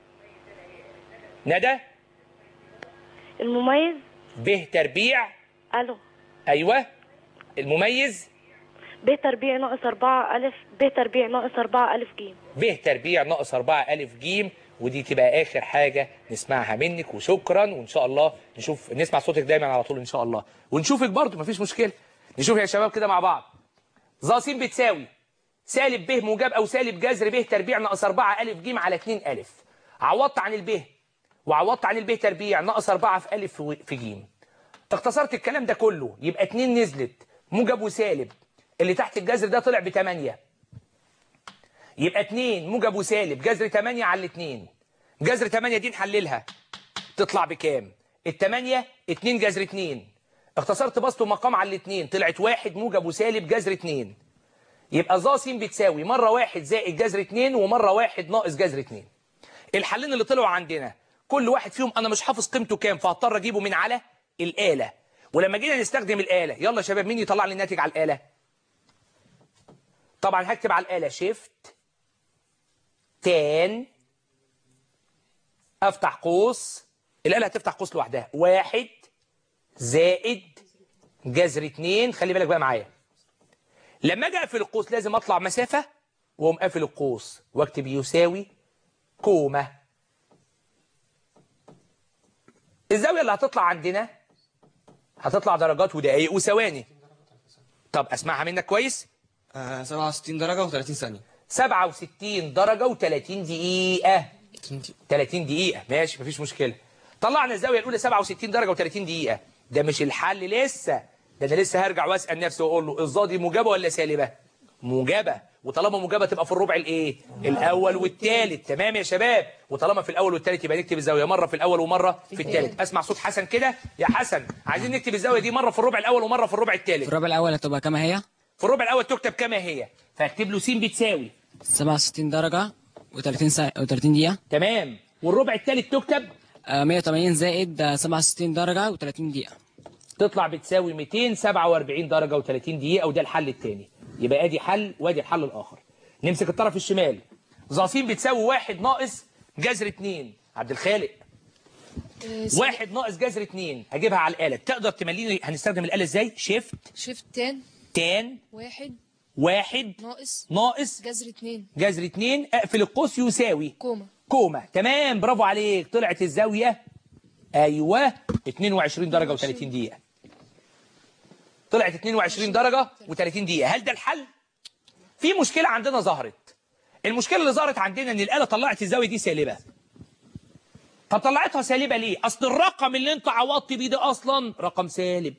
ندى؟ المميز ب تربيع. الو. ايوه المميز ب تربيع ناقص أربعة ألف ب تربيع ناقص أربعة ألف جيم. ب تربيع ناقص أربعة ألف جيم، ودي تبقى آخر حاجة نسمعها منك. وشكرا، وإن شاء الله نشوف نسمع صوتك دايما على طول إن شاء الله، ونشوفك برضو مفيش مشكلة. نشوف يا شباب كده مع بعض. ظ س بتساوي سالب ب موجب أو سالب جذر ب تربيع ناقص أربعة ألف جيم على اتنين ألف. عوضت عن الب وعوضت عن الب تربيع ناقص أربعة في ألف في جيم. اختصرت الكلام ده كله يبقى اتنين نزلت موجب وسالب، اللي تحت الجذر ده طلع ب تمانية. يبقى اتنين موجب وسالب جذر تمانية على اتنين. جذر تمانية دي نحللها تطلع بكام؟ التمانية اتنين جذر اتنين. اختصرت بسط ومقام على الاتنين طلعت واحد موجب وسالب جذر اتنين. يبقى ظ س بتساوي مرة واحد زائد جذر اتنين ومرة واحد ناقص جذر اتنين. الحلين اللي طلعوا عندنا كل واحد فيهم انا مش حافظ قيمته كام فهضطر اجيبه من على الآلة. ولما جينا نستخدم الآلة يلا يا شباب مين يطلع لي الناتج على الآلة؟ طبعا هكتب على الآلة شيفت تان افتح قوس، الآلة هتفتح قوس لوحدها، واحد زائد جذر اتنين. خلي بالك بقى معايا لما اجي اقفل القوس لازم اطلع مسافة واقوم قافل القوس واكتب يساوي كومة. الزاوية اللي هتطلع عندنا هتطلع درجات ودقايق وثواني. طب اسمعها منك كويس. آه سبعة وستين درجة و30 ثانية. سبعة وستين درجة و30 دقيقة. تلاتين دقيقة ماشي مفيش مشكلة. طلعنا الزاوية الأولى سبعة وستين درجة و30 دقيقة. ده مش الحل لسه، ده أنا لسه هرجع وأسأل نفسي وأقول له الظا دي موجبة ولا سالبة؟ موجبة، وطالما موجبة تبقى في الربع الإيه؟ الأول والثالث. تمام يا شباب؟ وطالما في الأول والثالث يبقى نكتب الزاوية مرة في الأول ومرة في الثالث. أسمع صوت حسن كده يا حسن، عايزين نكتب الزاوية دي مرة في الربع الأول ومرة في الربع الثالث. في الربع الأول هتبقى كما هي؟ في الربع الأول تكتب كما هي، فاكتب له س بتساوي سبعة وستين درجة و30 ساعة و30 دقيقة. تمام. والربع الثالث تكتب آه مية وتمانين زائد آه سبعة وستين درجة و30 دقيقة. تطلع بتساوي ميتين وسبعة وأربعين درجة و30 دقيقة، وده الحل الثاني. يبقى ادي حل وادي الحل الآخر. نمسك الطرف الشمال. ظ س بتساوي واحد ناقص جذر اتنين عبد الخالق. آه، واحد ناقص جذر اتنين هجيبها على الآلة. تقدر تمليني هنستخدم الآلة ازاي؟ شيفت شيفت تان تان واحد واحد ناقص ناقص جذر اتنين جذر اتنين اقفل القوس يساوي كوما. كوما. تمام برافو عليك. طلعت الزاوية ايوه اتنين وعشرين درجة وتلاتين دقيقة. طلعت اتنين وعشرين درجة وتلاتين دقيقة. هل ده الحل؟ في مشكلة عندنا ظهرت. المشكلة اللي ظهرت عندنا ان الآلة طلعت الزاوية دي سالبة. طب طلعتها سالبة ليه؟ اصل الرقم اللي انت عوضت بيه ده اصلا رقم سالب.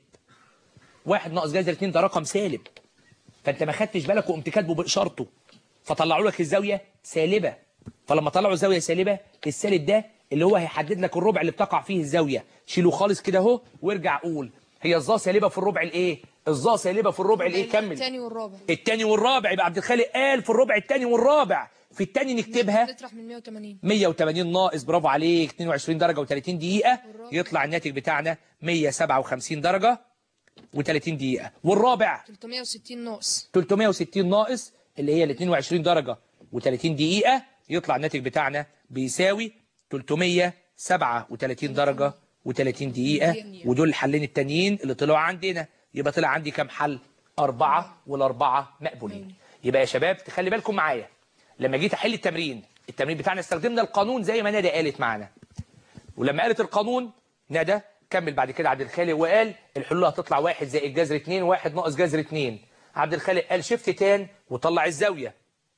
واحد ناقص جذر اتنين ده رقم سالب. فانت ما خدتش بالك وقمت كاتبه باشارته. فطلعوا لك الزاوية سالبة. فلما طلعوا الزاوية سالبة السالب ده اللي هو هيحدد لك الربع اللي بتقع فيه الزاوية. شيله خالص كده اهو وارجع قول هي الظا سالبة في الربع الايه؟ الظا سالبة في الربع الايه؟ كمل. الثاني والرابع. الثاني والرابع. يبقى عبد الخالق قال في الربع الثاني والرابع. في الثاني نكتبها نطرح من مية وتمانين. مية وتمانين ناقص برافو عليك اتنين وعشرين درجة وتلاتين دقيقة. يطلع الناتج بتاعنا مية وسبعة وخمسين درجة وتلاتين دقيقة. والرابع تلتمية وستين ناقص تلتمية وستين ناقص اللي هي ال اتنين وعشرين درجة وتلاتين دقيقة. يطلع الناتج بتاعنا بيساوي تلتمية وسبعة وتلاتين درجة وتلاتين دقيقة. ودول الحلين التانيين اللي طلعوا عندنا. يبقى طلع عندي كام حل؟ أربعة والأربعة مقبولين. يبقى يا شباب تخلي بالكم معايا لما جيت أحل التمرين. التمرين بتاعنا استخدمنا القانون زي ما ندى قالت معانا. ولما قالت القانون ندى كمل بعد كده عبد الخالق وقال الحلول هتطلع واحد زائد جذر اتنين واحد ناقص جذر اتنين. عبد الخالق قال شيفت تان وطلع الزاوية.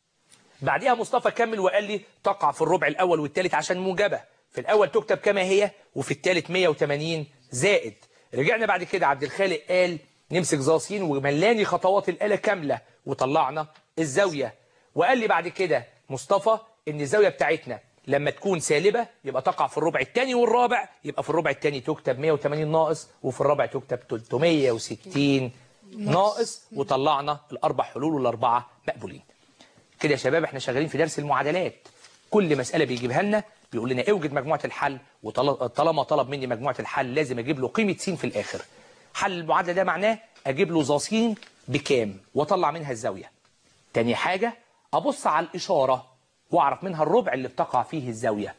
بعديها مصطفى كمل وقال لي تقع في الربع الأول والثالث عشان موجبة. في الأول تكتب كما هي وفي الثالث مية وتمانين زائد. رجعنا بعد كده عبد الخالق قال نمسك ظاصين وملاني خطوات الآلة كاملة وطلعنا الزاوية. وقال لي بعد كده مصطفى ان الزاوية بتاعتنا لما تكون سالبة يبقى تقع في الربع الثاني والرابع. يبقى في الربع الثاني تكتب مية وتمانين ناقص وفي الرابع تكتب تلتمية وستين ناقص. وطلعنا الأربع حلول والأربعة مقبولين. كده يا شباب احنا شغالين في درس المعادلات. كل مسألة بيجيبها لنا بيقول لنا اوجد مجموعة الحل. وطالما طلب مني مجموعة الحل لازم اجيب له قيمة س في الآخر. حل المعادلة ده معناه اجيب له ظا س بكام واطلع منها الزاوية. تاني حاجة ابص على الإشارة واعرف منها الربع اللي بتقع فيه الزاوية.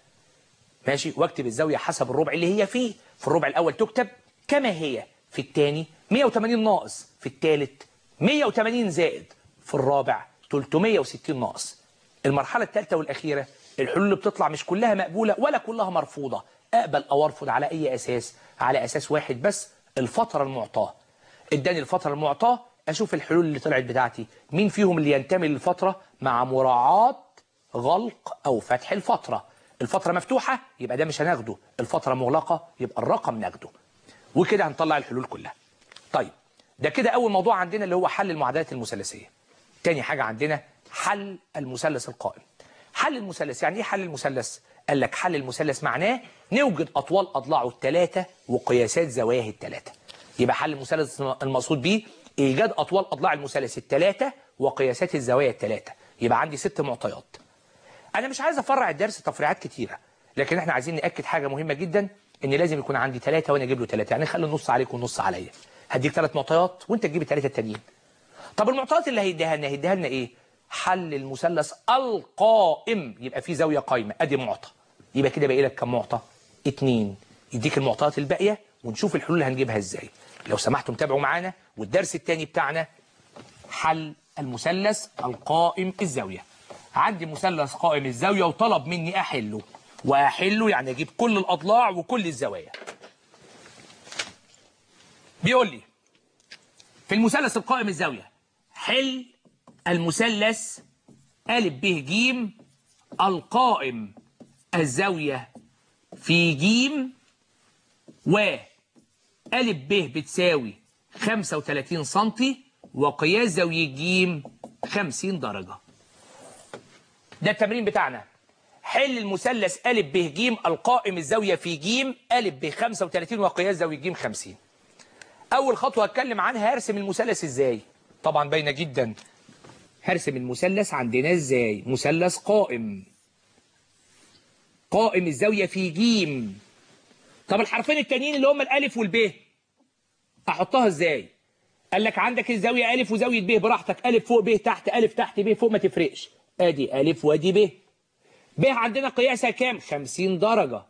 ماشي. واكتب الزاوية حسب الربع اللي هي فيه. في الربع الأول تكتب كما هي. في الثاني مية وتمانين ناقص. في الثالث مية وتمانين زائد. في الرابع تلتمية وستين ناقص. المرحلة الثالثة والأخيرة الحلول اللي بتطلع مش كلها مقبولة ولا كلها مرفوضة. أقبل أو أرفض على أي أساس؟ على أساس واحد بس، الفترة المعطاة. اداني الفترة المعطاة أشوف الحلول اللي طلعت بتاعتي مين فيهم اللي ينتمي للفترة مع مراعاة غلق أو فتح الفترة. الفترة مفتوحة يبقى ده مش هناخده. الفترة مغلقة يبقى الرقم ناخده. وكده هنطلع الحلول كلها. طيب ده كده أول موضوع عندنا اللي هو حل المعادلات المثلثية. تاني حاجة عندنا حل المثلث القائم. حل المثلث يعني ايه حل المثلث؟ قال لك حل المثلث معناه نوجد أطوال أضلاعه الثلاثة وقياسات زواياه الثلاثة. يبقى حل المثلث المقصود بيه إيجاد أطوال أضلاع المثلث الثلاثة وقياسات الزوايا الثلاثة. يبقى عندي ست معطيات. أنا مش عايز أفرع الدرس تفريعات كتيرة، لكن إحنا عايزين نأكد حاجة مهمة جدا، إن لازم يكون عندي ثلاثة وأنا أجيب له ثلاثة. يعني خلي النص عليك والنص عليا. هديك ثلاث معطيات وأنت تجيب الثلاثة التانيين. طب المعطيات اللي هيديها لنا هيديها لنا إيه؟ حل المثلث القائم. يبقى فيه زاوية قايمة. أدي معطى. يبقى كده باقي لك كم معطى؟ اتنين. يديك المعطيات الباقية ونشوف الحلول اللي هنجيبها إزاي. لو سمحتم تابعوا معانا. والدرس الثاني بتاعنا حل المثلث القائم الزاوية. عندي مثلث قائم الزاوية وطلب مني أحله. وأحله يعني أجيب كل الأضلاع وكل الزوايا. بيقول لي في المثلث القائم الزاوية حل المثلث أ ب ج القائم الزاوية في ج و أ ب بتساوي خمسة وتلاتين سنتي وقياس زاوية ج خمسين درجة. ده التمرين بتاعنا. حل المثلث أ ب ج القائم الزاوية في ج أ ب خمسة وتلاتين وقياس زاوية ج خمسين. أول خطوة هتكلم عنها هرسم المثلث إزاي. طبعا باينة جدا. هرسم المثلث عندنا إزاي؟ مثلث قائم. قائم الزاوية في ج. طب الحرفين التانيين اللي هم الألف والب أحطها إزاي؟ قال لك عندك الزاوية ألف وزاوية ب براحتك. ألف فوق ب تحت، ألف تحت ب فوق، ما تفرقش. أدي ألف وأدي ب. ب عندنا قياسها كام؟ خمسين درجة.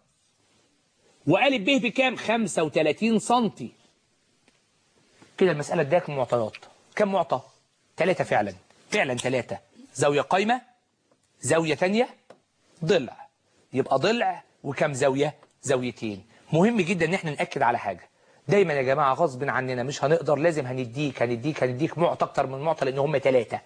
وألف ب بكام؟ خمسة وتلاتين سنتي. كده المسألة اداك معطيات. كم معطى؟ ثلاثة فعلا. فعلا ثلاثة. زاوية قايمة، زاوية ثانية، ضلع. يبقى ضلع وكم زاوية؟ زاويتين. مهم جدا ان احنا نأكد على حاجة. دايما يا جماعة غصب عننا مش هنقدر، لازم هنديك هنديك هنديك معطى اكتر من معطى لان هم ثلاثة.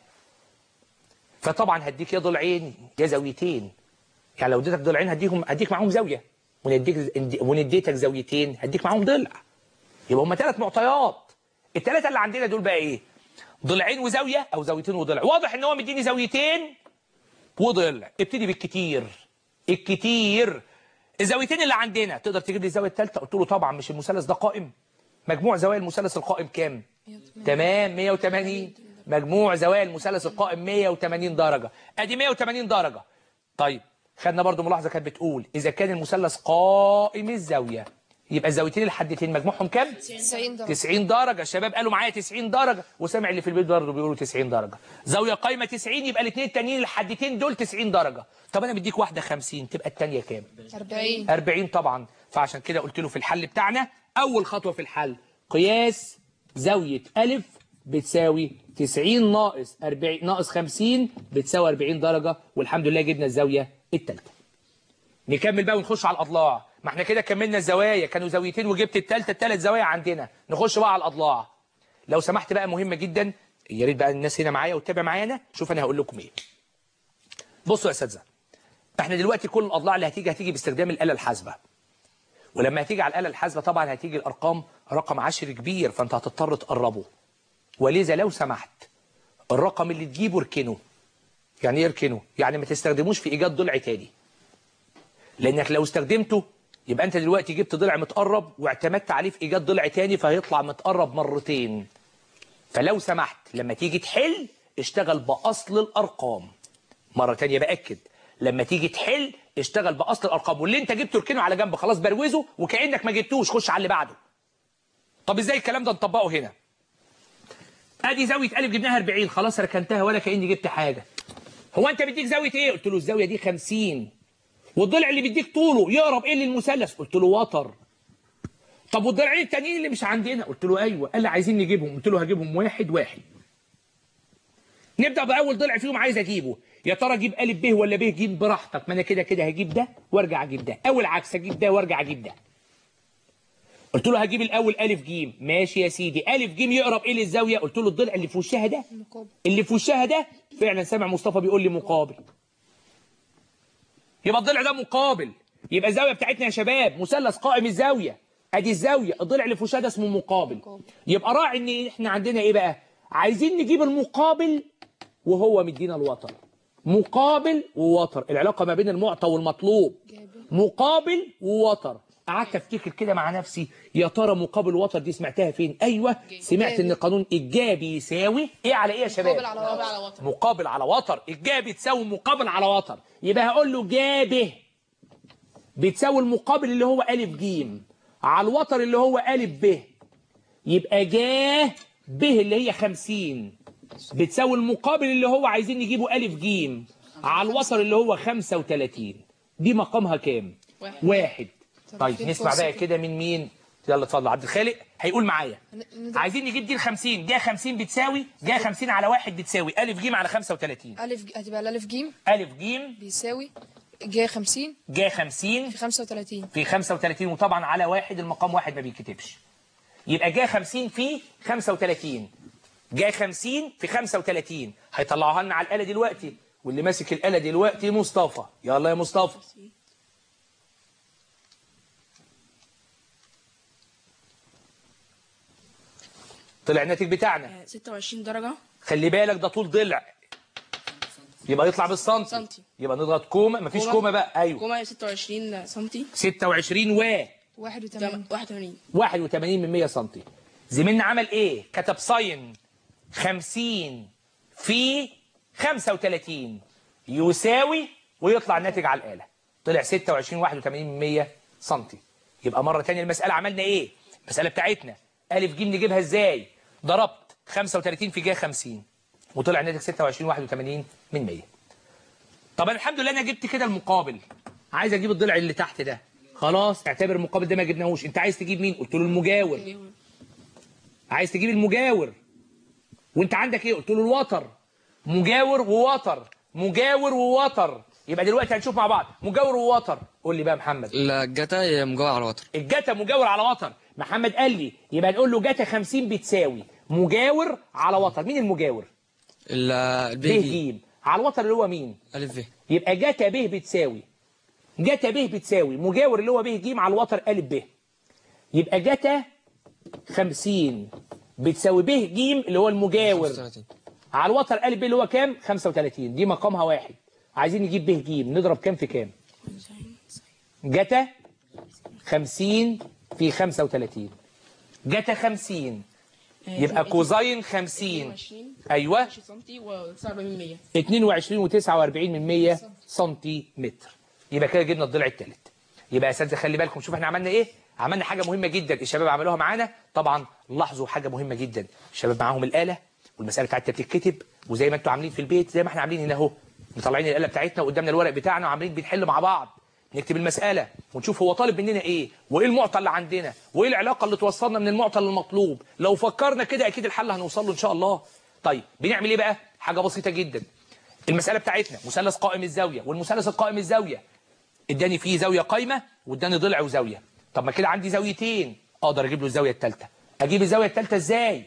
فطبعا هديك يا ضلعين يا زاويتين. يعني لو اديتك ضلعين هديهم هديك معاهم زاوية، ونديك ونديتك زاويتين هديك معاهم ضلع. يبقى هم ثلاث معطيات. الثلاثة اللي عندنا دول بقى ايه؟ ضلعين وزاوية او زاويتين وضلع. واضح ان هو مديني زاويتين وضلع. ابتدي بالكتير. الكتير الزاويتين اللي عندنا تقدر تجيب لي الزاويه الثالثه؟ قلت له طبعا. مش المثلث ده قائم؟ مجموع زوايا المثلث القائم كام؟ تمام مية وتمانين. مجموع زوايا المثلث القائم مية وتمانين درجه. ادي مية وتمانين درجه. طيب خدنا برضو ملاحظه كانت بتقول اذا كان المثلث قائم الزاويه يبقى الزاويتين الحدتين مجموعهم كام؟ تسعين درجة. تسعين درجه. الشباب قالوا معايا تسعين درجه، وسامع اللي في البيت برضه بيقولوا تسعين درجه. زاويه قايمه تسعين يبقى الاثنين التانيين الحدتين دول تسعين درجه. طب انا بديك واحده خمسين تبقى الثانيه كام؟ أربعين. أربعين طبعا. فعشان كده قلت له في الحل بتاعنا اول خطوه في الحل قياس زاويه ألف بتساوي تسعين ناقص أربعين ناقص خمسين بتساوي أربعين درجه، والحمد لله جبنا الزاويه الثالثه. نكمل بقى ونخش على الاضلاع. ما احنا كده كملنا الزوايا، كانوا زاويتين وجبت الثالثه، الثلاث زوايا عندنا. نخش بقى على الاضلاع. لو سمحت بقى مهمه جدا، يا ريت بقى الناس هنا معايا وتتابع معانا. شوف انا هقول لكم ايه. بصوا يا اساتذه، احنا دلوقتي كل الاضلاع اللي هتيجي هتيجي باستخدام الاله الحاسبه. ولما هتيجي على الاله الحاسبه طبعا هتيجي الارقام رقم عشري كبير، فانت هتضطر تقربه. ولذا لو سمحت الرقم اللي تجيبه اركنه. يعني ايه اركنه؟ يعني ما تستخدموش في ايجاد ضلع تاني. لانك لو استخدمته يبقى انت دلوقتي جبت ضلع متقرب واعتمدت عليه في ايجاد ضلع تاني، فهيطلع متقرب مرتين. فلو سمحت لما تيجي تحل اشتغل باصل الارقام. مره تانيه باكد، لما تيجي تحل اشتغل باصل الارقام، واللي انت جبته اركنه على جنب خلاص، بروزه وكانك ما جبتوش، خش على اللي بعده. طب ازاي الكلام ده نطبقه هنا؟ ادي زاويه الف جبناها أربعين، خلاص ركنتها ولا كاني جبت حاجه. هو انت بيديك زاويه ايه؟ قلت له الزاويه دي خمسين. والضلع اللي بيديك طوله يقرب ايه للمثلث؟ قلت له وتر. طب والضلعين التانيين اللي مش عندنا؟ قلت له ايوه. قال لي عايزين نجيبهم. قلت له هجيبهم واحد واحد. نبدا باول ضلع فيهم عايز اجيبه. يا ترى اجيب الف ب ولا ب ج؟ براحتك، ما انا كده كده هجيب ده وارجع اجيب ده، او العكس اجيب ده وارجع اجيب ده. قلت له هجيب الاول الف ج. ماشي يا سيدي. الف ج يقرب ايه للزاويه؟ قلت له الضلع اللي في وشها ده. مقابل. اللي في وشها ده فعلا. سامع مصطفى بيقول لي مقابل. يبقى الضلع ده مقابل. يبقى الزاويه بتاعتنا يا شباب مثلث قائم الزاويه. ادي الزاويه، الضلع اللي في وشها ده اسمه مقابل. يبقى راعي ان احنا عندنا ايه بقى؟ عايزين نجيب المقابل وهو مدينا الوتر. مقابل ووتر، العلاقه ما بين المعطى والمطلوب. مقابل ووتر. قعدت افتكر كده مع نفسي، يا ترى مقابل ووتر دي سمعتها فين؟ ايوه سمعت ان قانون الجابي يساوي ايه على ايه يا شباب؟ مقابل على وتر. مقابل على وتر. الجابي تساوي مقابل على وتر. يبقى هقول له جابه بتساوي المقابل اللي هو ألف ج على الوتر اللي هو ألف ب. يبقى جاه ب اللي هي خمسين بتساوي المقابل اللي هو عايزين نجيبه ألف ج على الوتر اللي هو خمسة وتلاتين. دي مقامها كام؟ واحد, واحد. طيب نسمع بقى كده من مين؟ يلا اتفضل عبد الخالق هيقول معايا. عايزين نجيب دي ال خمسين. جا خمسين بتساوي جا خمسين على واحد بتساوي ألف ج على خمسة وتلاتين. ألف ج- هتبقى الألف ج ألف ج بيساوي جا خمسين جا خمسين في خمسة وتلاتين. في خمسة وتلاتين، وطبعا على واحد المقام واحد ما بيتكتبش. يبقى جا خمسين في خمسة وتلاتين. جا خمسين في خمسة وتلاتين. هيطلعوها لنا على الآلة دلوقتي، واللي ماسك الآلة دلوقتي مصطفى. يلا يا مصطفى. طلع الناتج بتاعنا ستة وعشرين درجة. خلي بالك ده طول ضلع، يبقى يطلع بالسنتي. سنتي. يبقى نضغط كومه. مفيش كومة. كومه بقى. ايوه كومة ستة وعشرين سنتي. ستة وعشرين و واحد وتمانين. واحد وثمانين. واحد وتمانين من مية سنتي. زميلنا عمل ايه؟ كتب ساين خمسين في خمسة وتلاتين يساوي، ويطلع الناتج على الآلة. طلع ستة وعشرين واحد وتمانين من مية سنتي. يبقى مرة تانية المسألة عملنا ايه؟ المسألة بتاعتنا ألف ج نجيبها ازاي؟ ضربت خمسة وتلاتين في جا خمسين وطلع الناتج ستة وعشرين واحد وتمانين من مية. طب انا الحمد لله انا جبت كده المقابل، عايز اجيب الضلع اللي تحت ده. خلاص اعتبر المقابل ده ما جبناهوش. انت عايز تجيب مين؟ قلت له المجاور. عايز تجيب المجاور، وانت عندك ايه؟ قلت له الوتر. مجاور ووتر، مجاور ووتر. يبقى دلوقتي هنشوف مع بعض مجاور ووتر. قول لي بقى محمد. الجتا مجاور على وتر. الجتا مجاور على وتر. محمد قال لي يبقى نقول له جتا خمسين بتساوي مجاور على وتر. مين المجاور؟ ال ب ج على الوتر اللي هو مين؟ الف ب. يبقى جتا ب بتساوي جتا ب بتساوي مجاور اللي هو ب ج على الوتر ا ب. يبقى جتا خمسين بتساوي ب ج اللي هو المجاور على الوتر ا ب اللي هو كام؟ خمسة وثلاثين. دي مقامها واحد. عايزين نجيب ب ج نضرب كام في كام؟ جتا خمسين في خمسة وثلاثين. جتا خمسين يبقى كوزين خمسين. ايوه اتنين وعشرين وتسعة وأربعين من مية سنتيمتر. يبقى كده جبنا الضلع الثالث. يبقى يا اساتذه خلي بالكم، شوف احنا عملنا ايه؟ عملنا حاجه مهمه جدا الشباب عملوها معانا. طبعا لاحظوا حاجه مهمه جدا، الشباب معاهم الاله والمساله بتاعتها بتتكتب، وزي ما انتوا عاملين في البيت زي ما احنا عاملين هنا اهو، مطلعين الاله بتاعتنا وقدامنا الورق بتاعنا وعاملين بنحل مع بعض، نكتب المساله ونشوف هو طالب مننا ايه، وايه المعطى اللي عندنا، وايه العلاقه اللي توصلنا من المعطى للمطلوب. لو فكرنا كده اكيد الحل هنوصل له ان شاء الله. طيب بنعمل ايه بقى؟ حاجه بسيطه جدا. المساله بتاعتنا مثلث قائم الزاويه، والمثلث القائم الزاويه اداني فيه زاويه قايمه واداني ضلع وزاويه. طب ما كده عندي زاويتين، اقدر اجيب له الزاويه الثالثه. اجيب الزاويه الثالثه ازاي؟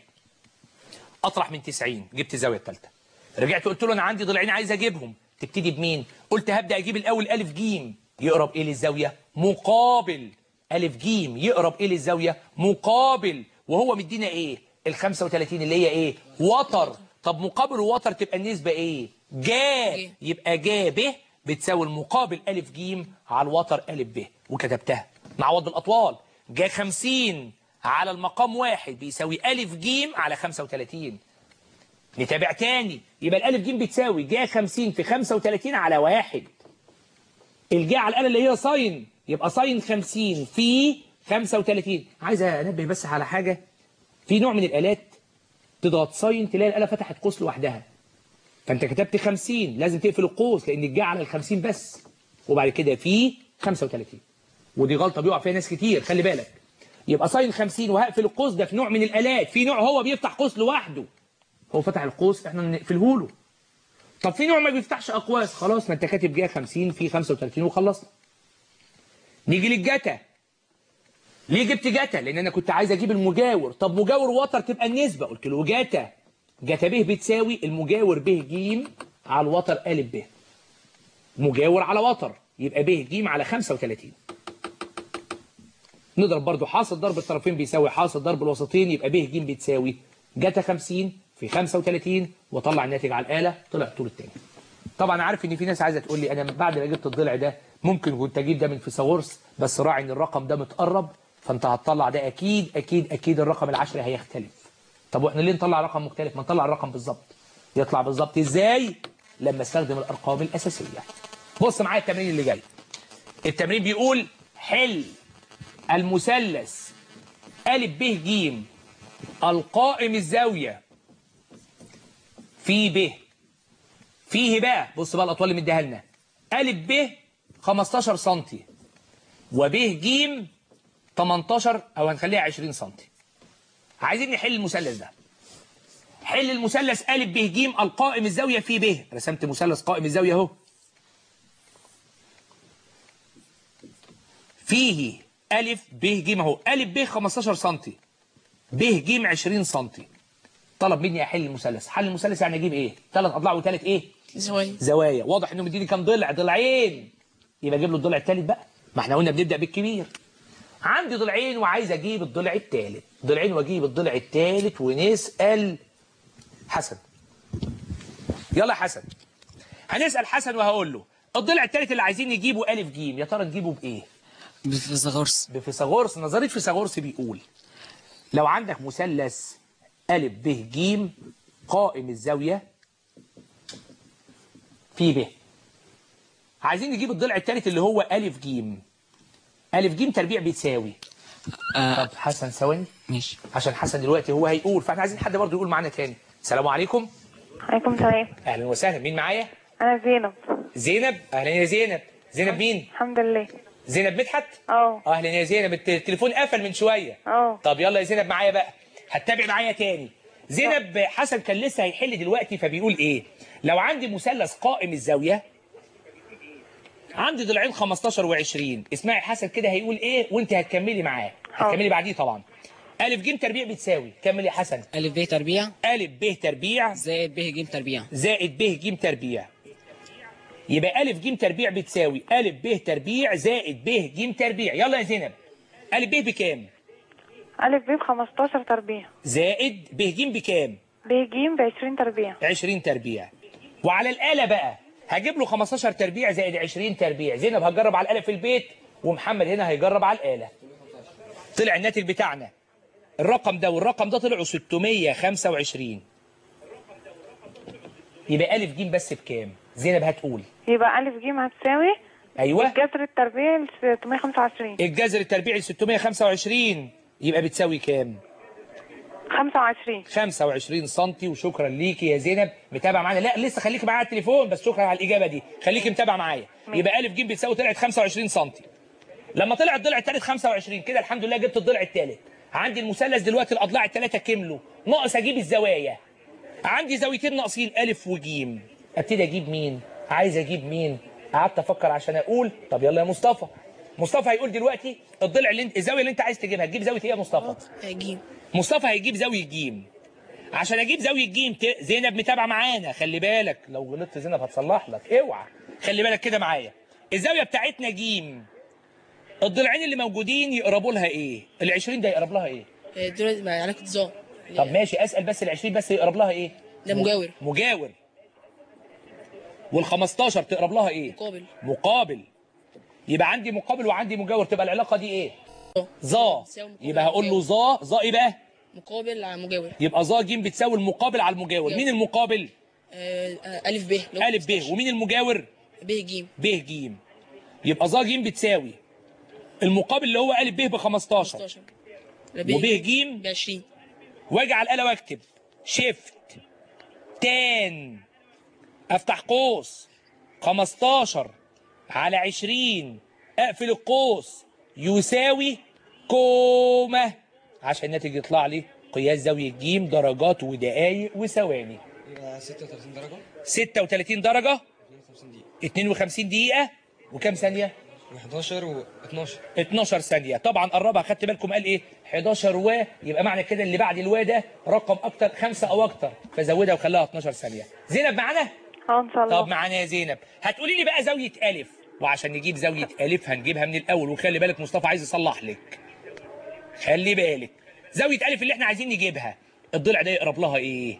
اطرح من تسعين، جبت الزاويه الثالثه. رجعت قلت له انا عندي ضلعين عايز اجيبهم. تبتدي بمين؟ قلت هبدا اجيب الاول الف ج يقرب ايه للزاويه؟ مقابل. الف ج يقرب ايه للزاويه؟ مقابل. وهو مدينا ايه؟ ال خمسة وثلاثين اللي هي ايه؟ وتر. طب مقابل ووتر تبقى النسبه ايه؟ جا. يبقى جا ب بتساوي المقابل الف ج على الوتر الف ب. وكتبتها. نعوض بالاطوال. جا خمسين على المقام واحد بيساوي الف ج على خمسة وثلاثين. نتابع تاني. يبقى الالف ج بتساوي جا خمسين في خمسة وثلاثين على واحد. الجا على الاله اللي هي ساين، يبقى ساين خمسين في خمسة وثلاثين. عايز انبه بس على حاجه، في نوع من الالات تضغط ساين تلاقي الاله فتحت قوس لوحدها، فانت كتبت خمسين لازم تقفل القوس لان الجا على ال خمسين بس، وبعد كده في خمسة وثلاثين. ودي غلطه بيقع فيها ناس كتير، خلي بالك. يبقى ساين خمسين وهقفل القوس، ده في نوع من الالات، في نوع هو بيفتح قوس لوحده، هو فتح القوس احنا نقفله له. طب في نوع ما بيفتحش اقواس، خلاص ما انت كاتب جا خمسين في خمسة وثلاثين وخلصنا. نيجي للجتا. ليه جبت جتا؟ لان انا كنت عايز اجيب المجاور. طب مجاور وتر تبقى النسبه، قلت له جتا جتا ب بتساوي المجاور ب ج على الوتر ا ب. مجاور على وتر يبقى ب ج على خمسة وثلاثين. نضرب برضو حاصل ضرب الطرفين بيساوي حاصل ضرب الوسطين، يبقى ب ج بتساوي جتا خمسين في خمسة وثلاثين، واطلع الناتج على الاله طلع الطول الثاني. طبعا عارف ان في ناس عايزه تقول لي انا بعد ما جبت الضلع ده ممكن كنت اجيب ده من فيثاغورس، بس راعي ان الرقم ده متقرب، فانت هتطلع ده اكيد اكيد اكيد الرقم العشري هيختلف. طب واحنا ليه نطلع رقم مختلف؟ ما نطلع الرقم بالظبط. يطلع بالظبط ازاي؟ لما استخدم الارقام الاساسيه. بص معايا التمرين اللي جاي. التمرين بيقول حل المثلث ا ب ج القائم الزاويه في ب فيه بقى، بص بقى الاطوال اللي مديها لنا، ا ب خمستاشر سم وب ج تمنتاشر او هنخليها عشرين سم. عايزين نحل المثلث ده. حل المثلث ا ب ج القائم الزاويه في ب. رسمت مثلث قائم الزاويه اهو. فيه ا ب ج اهو، ا ب خمستاشر سم ب ج عشرين سم. طلب مني احل المثلث. حل المثلث يعني اجيب ايه؟ ثلاث اضلاع وثلاث ايه؟ زوايا. زوايا. واضح انه مديني كام ضلع؟ ضلعين. يبقى اجيب له الضلع الثالث بقى. ما احنا قلنا بنبدا بالكبير. عندي ضلعين وعايز اجيب الضلع الثالث. ضلعين واجيب الضلع الثالث ونسال حسن. يلا يا حسن. هنسال حسن وهقول له الضلع الثالث اللي عايزين نجيبه ا ج، يا ترى نجيبه بايه؟ بفيثاغورس. بفيثاغورس. نظريه فيثاغورس بيقول لو عندك مثلث ا ب ج قائم الزاويه في ب، عايزين نجيب الضلع الثالث اللي هو ا ج. ا ج تربيع بتساوي آه. طب حسن ثواني ماشي. عشان حسن دلوقتي هو هيقول، فاحنا عايزين حد برضه يقول معانا تاني. السلام عليكم. عليكم السلام. اهلا وسهلا. مين معايا؟ انا زينب. زينب، اهلا يا زينب. زينب مين؟ الحمد لله. زينب مدحت؟ اه. اهلا يا زينب، الت- التليفون قفل من شويه. اه. طب يلا يا زينب معايا بقى، هتتابع معايا تاني. زينب حسن كان لسه هيحل دلوقتي، فبيقول ايه؟ لو عندي مثلث قائم الزاويه عندي ضلعين خمستاشر وعشرين، اسمعي حسن كده هيقول ايه وانت هتكملي معاه، هتكملي بعديه طبعا. ألف ج تربيع بتساوي، كمل يا حسن. ألف ب تربيع ألف ب تربيع زائد ب ج تربيع زائد ب ج تربيع. يبقى ألف ج تربيع بتساوي ألف ب تربيع زائد ب ج تربيع. يلا يا زينب، ألف ب بكام؟ ألف ب بخمستاشر تربيع. زائد ب ج بكام؟ ب ج بعشرين تربيع. عشرين تربيع. وعلى الآلة بقى هجيب له خمستاشر تربيع زائد عشرين تربيع. زينب هتجرب على الآلة في البيت، ومحمد هنا هيجرب على الآلة. طلع الناتج بتاعنا الرقم ده والرقم ده طلعوا ستمية وخمسة وعشرين. يبقى ألف ج بس بكام؟ زينب هتقول. يبقى ألف ج هتساوي أيوه الجذر التربيع ل ستمية وخمسة وعشرين. الجذر التربيعي ل ستمية وخمسة وعشرين يبقى بتساوي كام؟ خمسة وعشرين. خمسة وعشرين سنتي. وشكرا ليكي يا زينب، متابعه معانا. لا لسه خليكي معايا على التليفون، بس شكرا على الاجابه دي، خليكي متابعه معايا. يبقى الف ج بتساوي طلعت خمسة وعشرين سنتي. لما طلع الضلع الثالث خمسة وعشرين كده الحمد لله جبت الضلع الثالث. عندي المثلث دلوقتي الاضلاع الثلاثه كملوا، ناقص اجيب الزوايا. عندي زاويتين ناقصين الف وج. ابتدي اجيب مين؟ عايز اجيب مين؟ قعدت افكر عشان اقول طب يلا يا مصطفى. مصطفى هيقول دلوقتي الضلع اللي انت الزاويه اللي انت عايز تجيبها تجيب زاويه ايه يا مصطفى؟ ج. مصطفى هيجيب زاويه ج. عشان اجيب زاويه ج ت... زينب متابعه معانا، خلي بالك لو غلطت زينب هتصلح لك، اوعى. خلي بالك كده معايا. الزاويه بتاعتنا ج، الضلعين اللي موجودين يقربوا لها ايه؟ ال عشرين ده يقرب لها ايه؟ دول مع علاقة ظا. طب ماشي اسال بس ال عشرين بس يقرب لها ايه؟ ده مجاور. مجاور. وال خمستاشر تقرب لها ايه؟ مقابل. مقابل. يبقى عندي مقابل وعندي مجاور، تبقى العلاقه دي ايه؟ ظا. يبقى هقول له ظا. ظا ايه بقى؟ مقابل على مجاور. يبقى ظا ج بتساوي المقابل على المجاور. مين المقابل؟ آه آه ألف ب. ألف ب. ومين المجاور؟ ب ج. ب ج. يبقى ظا ج بتساوي المقابل اللي هو ألف ب ب خمستاشر وب ج ب عشرين. واجي على الآلة واكتب شيفت تان افتح قوس خمستاشر على عشرين اقفل القوس يساوي كومة عشان الناتج يطلع لي قياس زاوية ج درجات ودقايق وثواني. يبقى ستة وتلاتين درجة. ستة وتلاتين درجة. اتنين وخمسين دقيقة. وكم ثانية؟ حداشر و اتناشر. اتناشر ثانية. طبعا قربها، خدت بالكم قال ايه؟ حداشر و، يبقى معنى كده اللي بعد الوا ده رقم اكتر، خمسة او اكتر، فزودها وخلاها اتناشر ثانية. زينب معانا؟ اه ان شاء الله. طب معانا يا زينب. هتقولي لي بقى زاوية ألف، وعشان نجيب زاوية ألف هنجيبها من الأول، وخلي بالك مصطفى عايز يصلح لك. خلي بالك زاوية ألف اللي احنا عايزين نجيبها الضلع ده يقرب لها ايه؟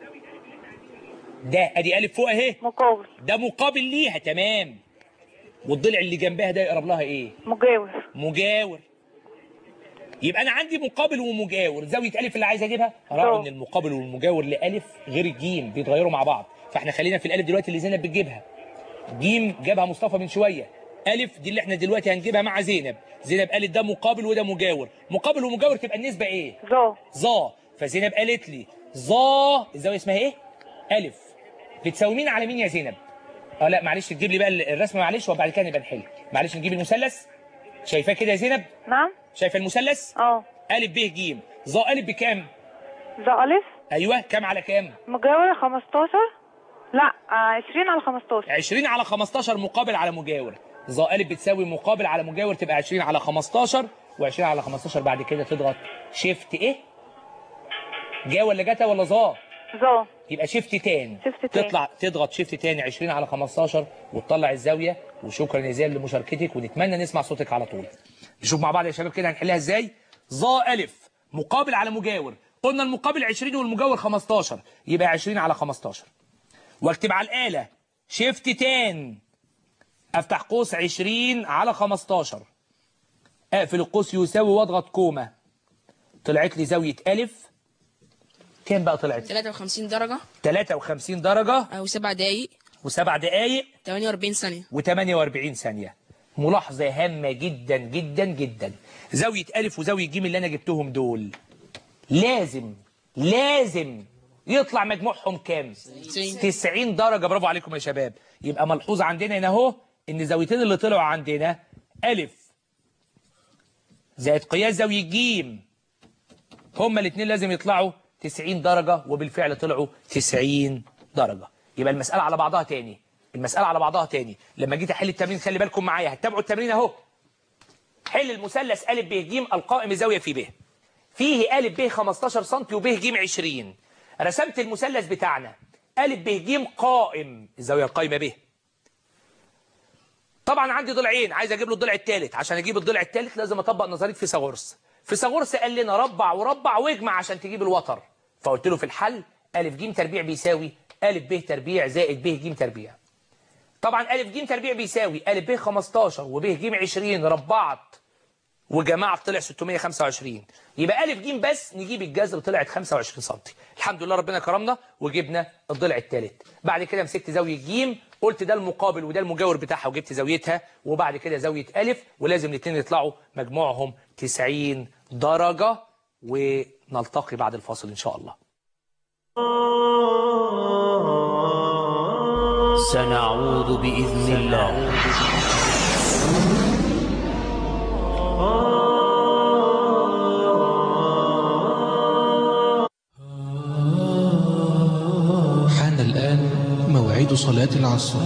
ده ادي ألف فوق اهي. مقابل. ده مقابل ليها تمام. والضلع اللي جنبها ده يقرب لها ايه؟ مجاور. مجاور. يبقى انا عندي مقابل ومجاور. زاويه الف اللي عايز اجيبها راعوا ان المقابل والمجاور لالف غير الجيم، بيتغيروا مع بعض. فاحنا خلينا في الالف دلوقتي اللي زينب بتجيبها. جيم جابها مصطفى من شويه. الف دي اللي احنا دلوقتي هنجيبها مع زينب. زينب قالت ده مقابل وده مجاور. مقابل ومجاور تبقى النسبه ايه؟ ظا. ظا. فزينب قالت لي ظا الزاويه اسمها ايه؟ الف. بتساوي مين على مين يا زينب؟ اه لا معلش تجيب لي بقى الرسمه معلش، وبعد كده نبقى نحل. معلش نجيب المثلث. شايفاه كده يا زينب؟ نعم. شايفه المثلث؟ اه. ألف ب ج. ظا ألف بكام؟ ظا ألف. أيوه كام على كام؟ مجاور خمستاشر. لا عشرين على خمستاشر. عشرين على خمستاشر مقابل على مجاور. ظا ألف بتساوي مقابل على مجاور تبقى عشرين على خمستاشر، و20 على خمستاشر بعد كده تضغط شيفت إيه؟ جا ولا جتا ولا ظا؟ ظا. يبقى شيفت تاني. شيفت تاني. تطلع تضغط شيفت تاني عشرين على خمستاشر وتطلع الزاوية. وشكرا يا زياد لمشاركتك، ونتمنى نسمع صوتك على طول. نشوف مع بعض يا شباب كده هنحلها ازاي. ظا ألف مقابل على مجاور، قلنا المقابل عشرين والمجاور خمستاشر، يبقى عشرين على خمستاشر. واكتب على الآلة شيفت تان افتح قوس عشرين على خمستاشر اقفل القوس يساوي واضغط كومة. طلعت لي زاوية ألف كام بقى؟ طلعت تلاتة وخمسين درجة. تلاتة وخمسين درجة. أو سبع دقايق. وسبع دقايق. تمانية وأربعين ثانية. وتمانية وأربعين ثانية. ملاحظة هامة جدا جدا جدا. زاوية ألف وزاوية ج اللي أنا جبتهم دول لازم لازم يطلع مجموعهم كام؟ تسعين درجة. برافو عليكم يا شباب. يبقى ملحوظ عندنا هنا اهو ان الزاويتين اللي طلعوا عندنا ألف زائد قياس زاوية ج هما الاثنين لازم يطلعوا تسعين درجة، وبالفعل طلعوا تسعين درجة. يبقى المسألة على بعضها تاني، المسألة على بعضها تاني. لما جيت احل التمرين خلي بالكم معايا، هتتابعوا التمرين اهو. حل المثلث أ ب ج القائم زاوية في ب، فيه أ ب خمستاشر سم وب ج عشرين. رسمت المثلث بتاعنا أ ب ج قائم، الزاوية القائمة ب. طبعا عندي ضلعين، عايز اجيب له الضلع الثالث. عشان اجيب الضلع الثالث لازم اطبق نظريه فيثاغورس. فيثاغورس قال لنا ربع وربع واجمع عشان تجيب الوتر. فقلت له في الحل أ ج تربيع بيساوي أ ب تربيع زائد ب ج تربيع. طبعا أ ج تربيع بيساوي أ ب خمستاشر وب ج عشرين ربعت وجماعة طلع ستمية وخمسة وعشرين. يبقى أ ج بس نجيب الجذر طلعت خمسة وعشرين سم. الحمد لله ربنا كرمنا وجبنا الضلع الثالث. بعد كده مسكت زاوية ج، قلت ده المقابل وده المجاور بتاعها وجبت زاويتها، وبعد كده زاوية أ، ولازم الاثنين يطلعوا مجموعهم تسعين درجة. ونلتقي بعد الفاصل إن شاء الله. سنعود بإذن الله. حان الآن موعد صلاة العصر.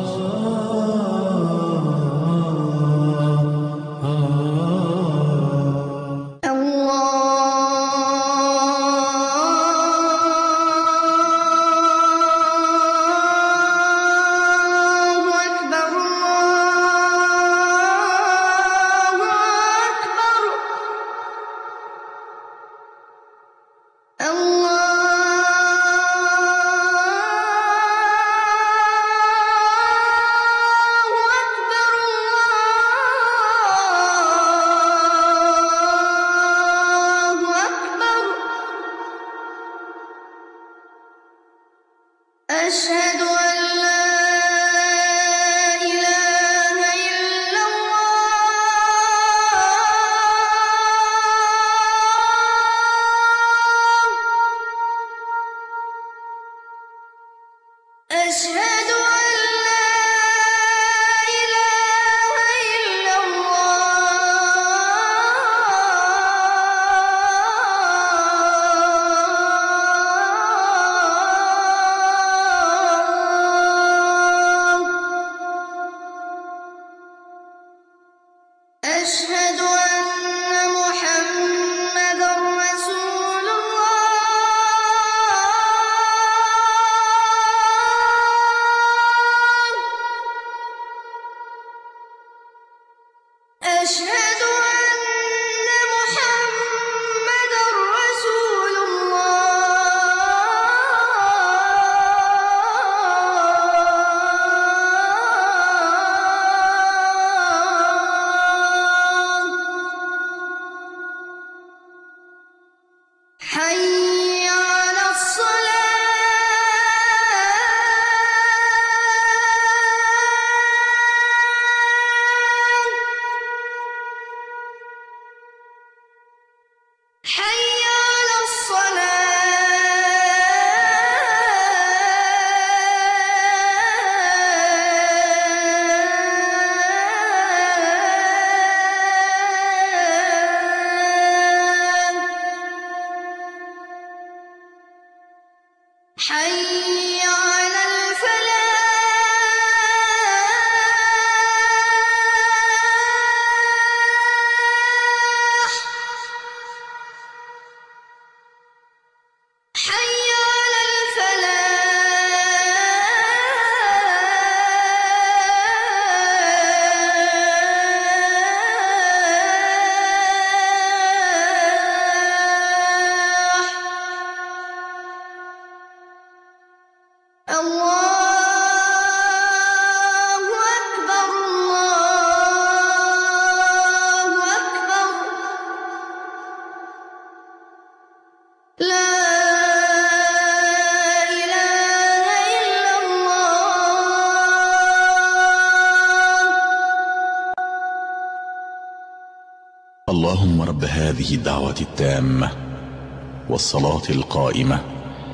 اللهم رب هذه الدعوة التامة والصلاة القائمة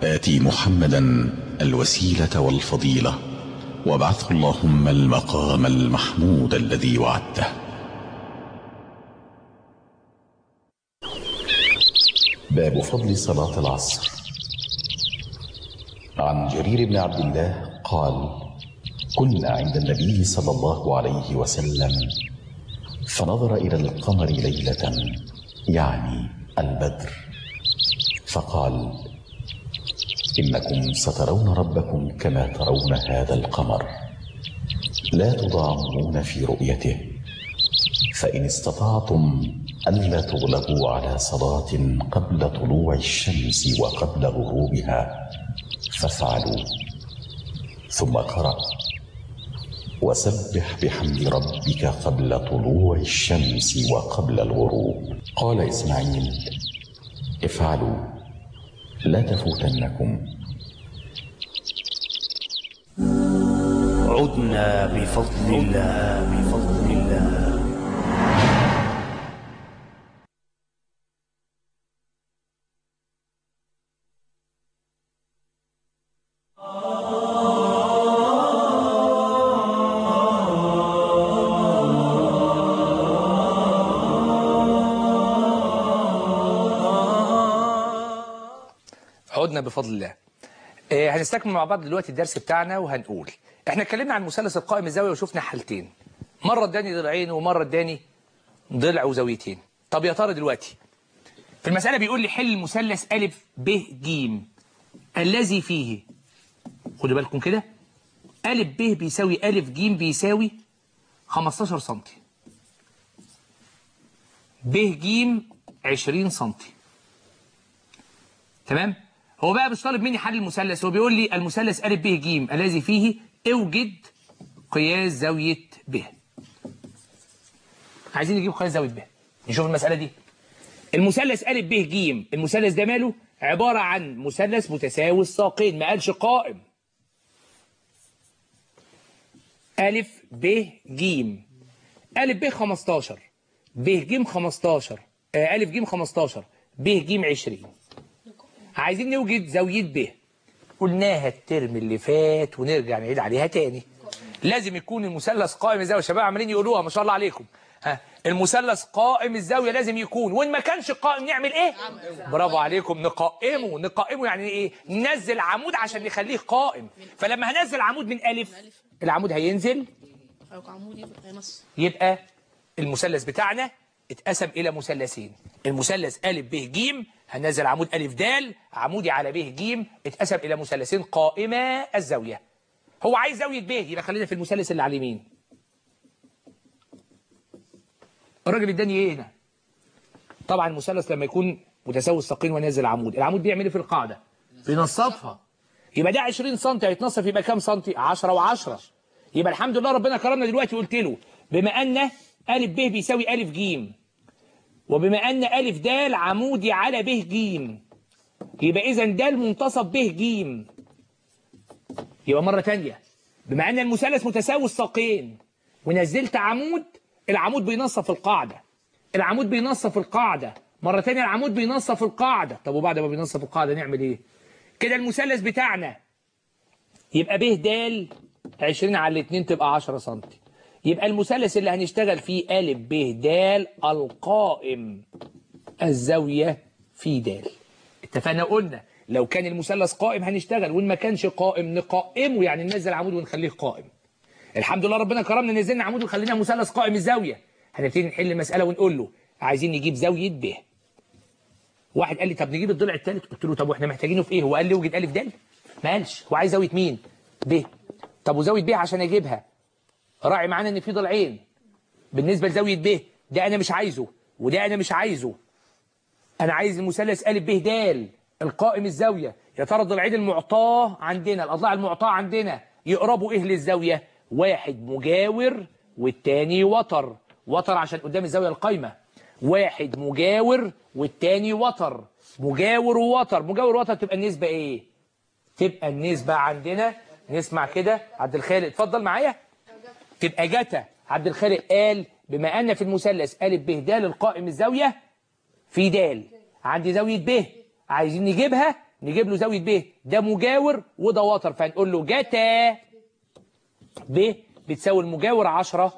آتي محمدا الوسيلة والفضيلة وابعثه اللهم المقام المحمود الذي وعدته. باب فضل صلاة العصر. عن جرير بن عبد الله قال: كنا عند النبي صلى الله عليه وسلم فنظر إلى القمر ليلة، يعني البدر، فقال: إنكم سترون ربكم كما ترون هذا القمر، لا تضامون في رؤيته، فإن استطعتم ألا تغلبوا على صلاة قبل طلوع الشمس وقبل غروبها فافعلوا. ثم قرأ: وسبح بحمد ربك قبل طلوع الشمس وقبل الغروب. قال إسماعيل: افعلوا لا تفوتنكم. عدنا بفضل الله بفضل الله. عدنا بفضل الله. آه هنستكمل مع بعض دلوقتي الدرس بتاعنا، وهنقول احنا اتكلمنا عن المثلث القائم الزاويه وشفنا حالتين، مره اداني ضلعين ومره اداني ضلع وزاويتين. طب يا ترى دلوقتي في المساله بيقول لي حل المثلث ا ب ج الذي فيه، خدوا بالكم كده، ا ب بيساوي ا ج بيساوي خمستاشر سم، ب ج عشرين سم. تمام؟ هو بقى مش طالب مني حل المثلث، هو بيقول لي المثلث ا ب ج الذي فيه اوجد قياس زاويه ب. عايزين نجيب قياس زاويه ب. نشوف المساله دي. المثلث ا ب ج، المثلث ده ماله؟ عباره عن مثلث متساوي الساقين، ما قالش قائم. ا ب ج، ا ب خمستاشر، ب ج خمستاشر، ا ج خمستاشر، ب ج عشرين. عايزين نوجد زاوية ب. قلناها الترم اللي فات ونرجع نعيد عليها تاني. لازم يكون المثلث قائم الزاوية. شباب عمالين يقولوها ما شاء الله عليكم. ها، المثلث قائم الزاوية لازم يكون، وإن ما كانش قائم نعمل إيه؟ برافو عليكم، نقائمه. نقائمه يعني إيه؟ ننزل عمود عشان نخليه قائم. فلما هنزل عمود من ألف، العمود هينزل يبقى المثلث بتاعنا اتقسم إلى مثلثين. المثلث ا ب ج هننزل عمود أ د، عمودي على ب ج، اتقسم إلى مثلثين قائما الزاوية. هو عايز زاوية ب، يبقى خلينا في المثلث اللي على اليمين. الراجل اداني ايه هنا؟ طبعا المثلث لما يكون متساوي الساقين ونازل عمود، العمود بيعمل ايه في القاعدة؟ بينصفها. يبقى ده عشرين سم هيتنصف يبقى كام سم؟ عشرة وعشرة. يبقى الحمد لله ربنا كرمنا دلوقتي. قلت له بما أن ا ب بيساوي ا ج، وبما أن ا د عمودي على ب ج، يبقى إذا د منتصف ب ج. يبقى مرة تانية، بما أن المثلث متساوي الساقين ونزلت عمود، العمود بينصف القاعدة. العمود بينصف القاعدة. مرة تانية العمود بينصف القاعدة. طب وبعد ما بينصف القاعدة نعمل إيه؟ كده المثلث بتاعنا يبقى ب د عشرين على الاتنين تبقى عشرة سم. يبقى المثلث اللي هنشتغل فيه ا ب د القائم الزاوية في د. اتفقنا قلنا لو كان المثلث قائم هنشتغل، وإن ما كانش قائم نقائمه، يعني ننزل عمود ونخليه قائم. الحمد لله ربنا كرمنا، نزلنا عمود وخلينا مثلث قائم الزاوية. هنبتدي نحل المسألة ونقول له عايزين نجيب زاوية ب. واحد قال لي طب نجيب الضلع الثالث، قلت له طب واحنا محتاجينه في ايه؟ هو قال لي اوجد ا د، ما قالش. هو عايز زاوية مين؟ ب. طب وزاوية ب عشان اجيبها راعي معانا ان في ضلعين بالنسبة لزاوية ب، ده انا مش عايزه وده انا مش عايزه. انا عايز المثلث ا ب د القائم الزاوية. يا ترى الضلعين المعطاه عندنا، الاضلاع المعطاه عندنا يقربوا ايه للزاوية؟ واحد مجاور والتاني وتر. وتر عشان قدام الزاوية القايمة. واحد مجاور والتاني وتر. مجاور ووتر. مجاور ووتر تبقى النسبة ايه؟ تبقى النسبة عندنا، نسمع كده عبد الخالق اتفضل معايا. تبقى جتا عبد الخالق قال بما ان في المثلث ا ب د القائم الزاوية في د، عندي زاوية ب عايزين نجيبها، نجيب له زاويه ب، ده مجاور وده وتر، فهنقول له جتا ب بتساوي المجاور عشرة،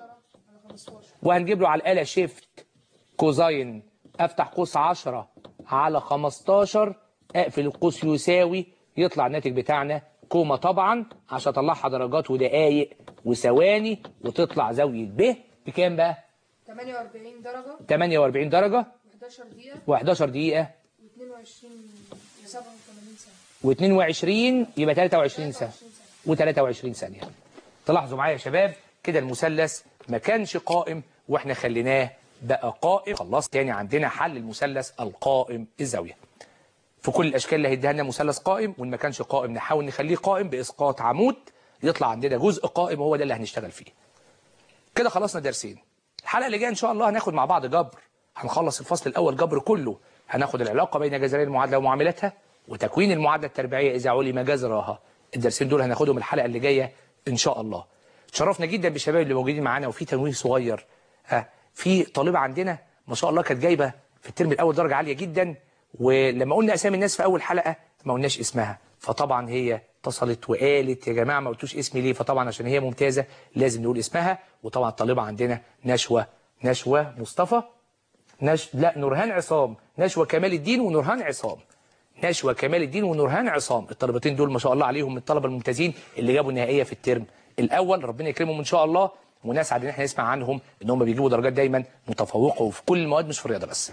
وهنجيب له على الاله شيفت كوزاين، افتح قوس عشرة على خمستاشر، اقفل القوس يساوي، يطلع الناتج بتاعنا كوما طبعا عشان اطلعها درجات ودقائق وثواني، وتطلع زاويه ب بكام بقى؟ تمانية وأربعين درجة، تمانية وأربعين درجه وحداشر دقيقة، وحداشر دقيقه، واتنين وعشرين وسبعة وتمانين ثانية، واثنين وعشرين يبقى تلاتة وعشرين ثانيه، وتلاتة وعشرين ثانيه. تلاحظوا معايا يا شباب كده المثلث ما كانش قائم واحنا خليناه بقى قائم. خلاص تاني عندنا حل المثلث القائم الزاويه. في كل الاشكال اللي هيديها لنا مثلث قائم، وان ما كانش قائم نحاول نخليه قائم باسقاط عمود، يطلع عندنا جزء قائم وهو ده اللي هنشتغل فيه. كده خلصنا درسين. الحلقه اللي جايه ان شاء الله هناخد مع بعض جبر، هنخلص الفصل الاول جبر كله، هناخد العلاقه بين جذري المعادله ومعاملاتها، وتكوين المعادله التربيعيه اذا علم جذرها. الدرسين دول هناخدهم الحلقه اللي جايه ان شاء الله. تشرفنا جدا بالشباب اللي موجودين معانا، وفي تنويه صغير. ها في طالبه عندنا ما شاء الله كانت جايبه في الترم الاول درجه عاليه جدا، ولما قلنا اسامي الناس في اول حلقه ما قلناش اسمها، فطبعا هي اتصلت وقالت يا جماعه ما قلتوش اسمي ليه؟ فطبعا عشان هي ممتازه لازم نقول اسمها. وطبعا الطالبه عندنا نشوى نشوى مصطفى نش لا نورهان عصام، نشوى كمال الدين ونورهان عصام، نشوى كمال الدين ونورهان عصام. الطالبتين دول ما شاء الله عليهم من الطلبه الممتازين اللي جابوا النهائيه في الترم الاول، ربنا يكرمهم ان شاء الله، ونسعد ان احنا نسمع عنهم ان هم بيجيبوا درجات دايما متفوقه وفي كل المواد مش في الرياضه بس.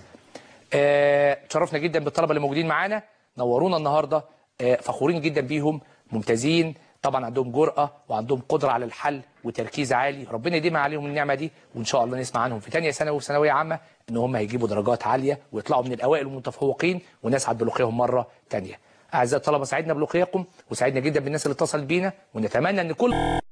آه تشرفنا جدا بالطلبه اللي موجودين معانا، نورونا النهارده، آه فخورين جدا بيهم، ممتازين طبعا، عندهم جرأه وعندهم قدره على الحل وتركيز عالي، ربنا يديم عليهم النعمه دي، وان شاء الله نسمع عنهم في ثانيه ثانوي وفي ثانويه عامه ان هم هيجيبوا درجات عاليه ويطلعوا من الاوائل المتفوقين، ونسعد بلقياهم مره ثانيه. اعزائي الطلبه سعدنا بلقياكم، وسعدنا جدا بالناس اللي اتصلت بينا، ونتمنى ان كل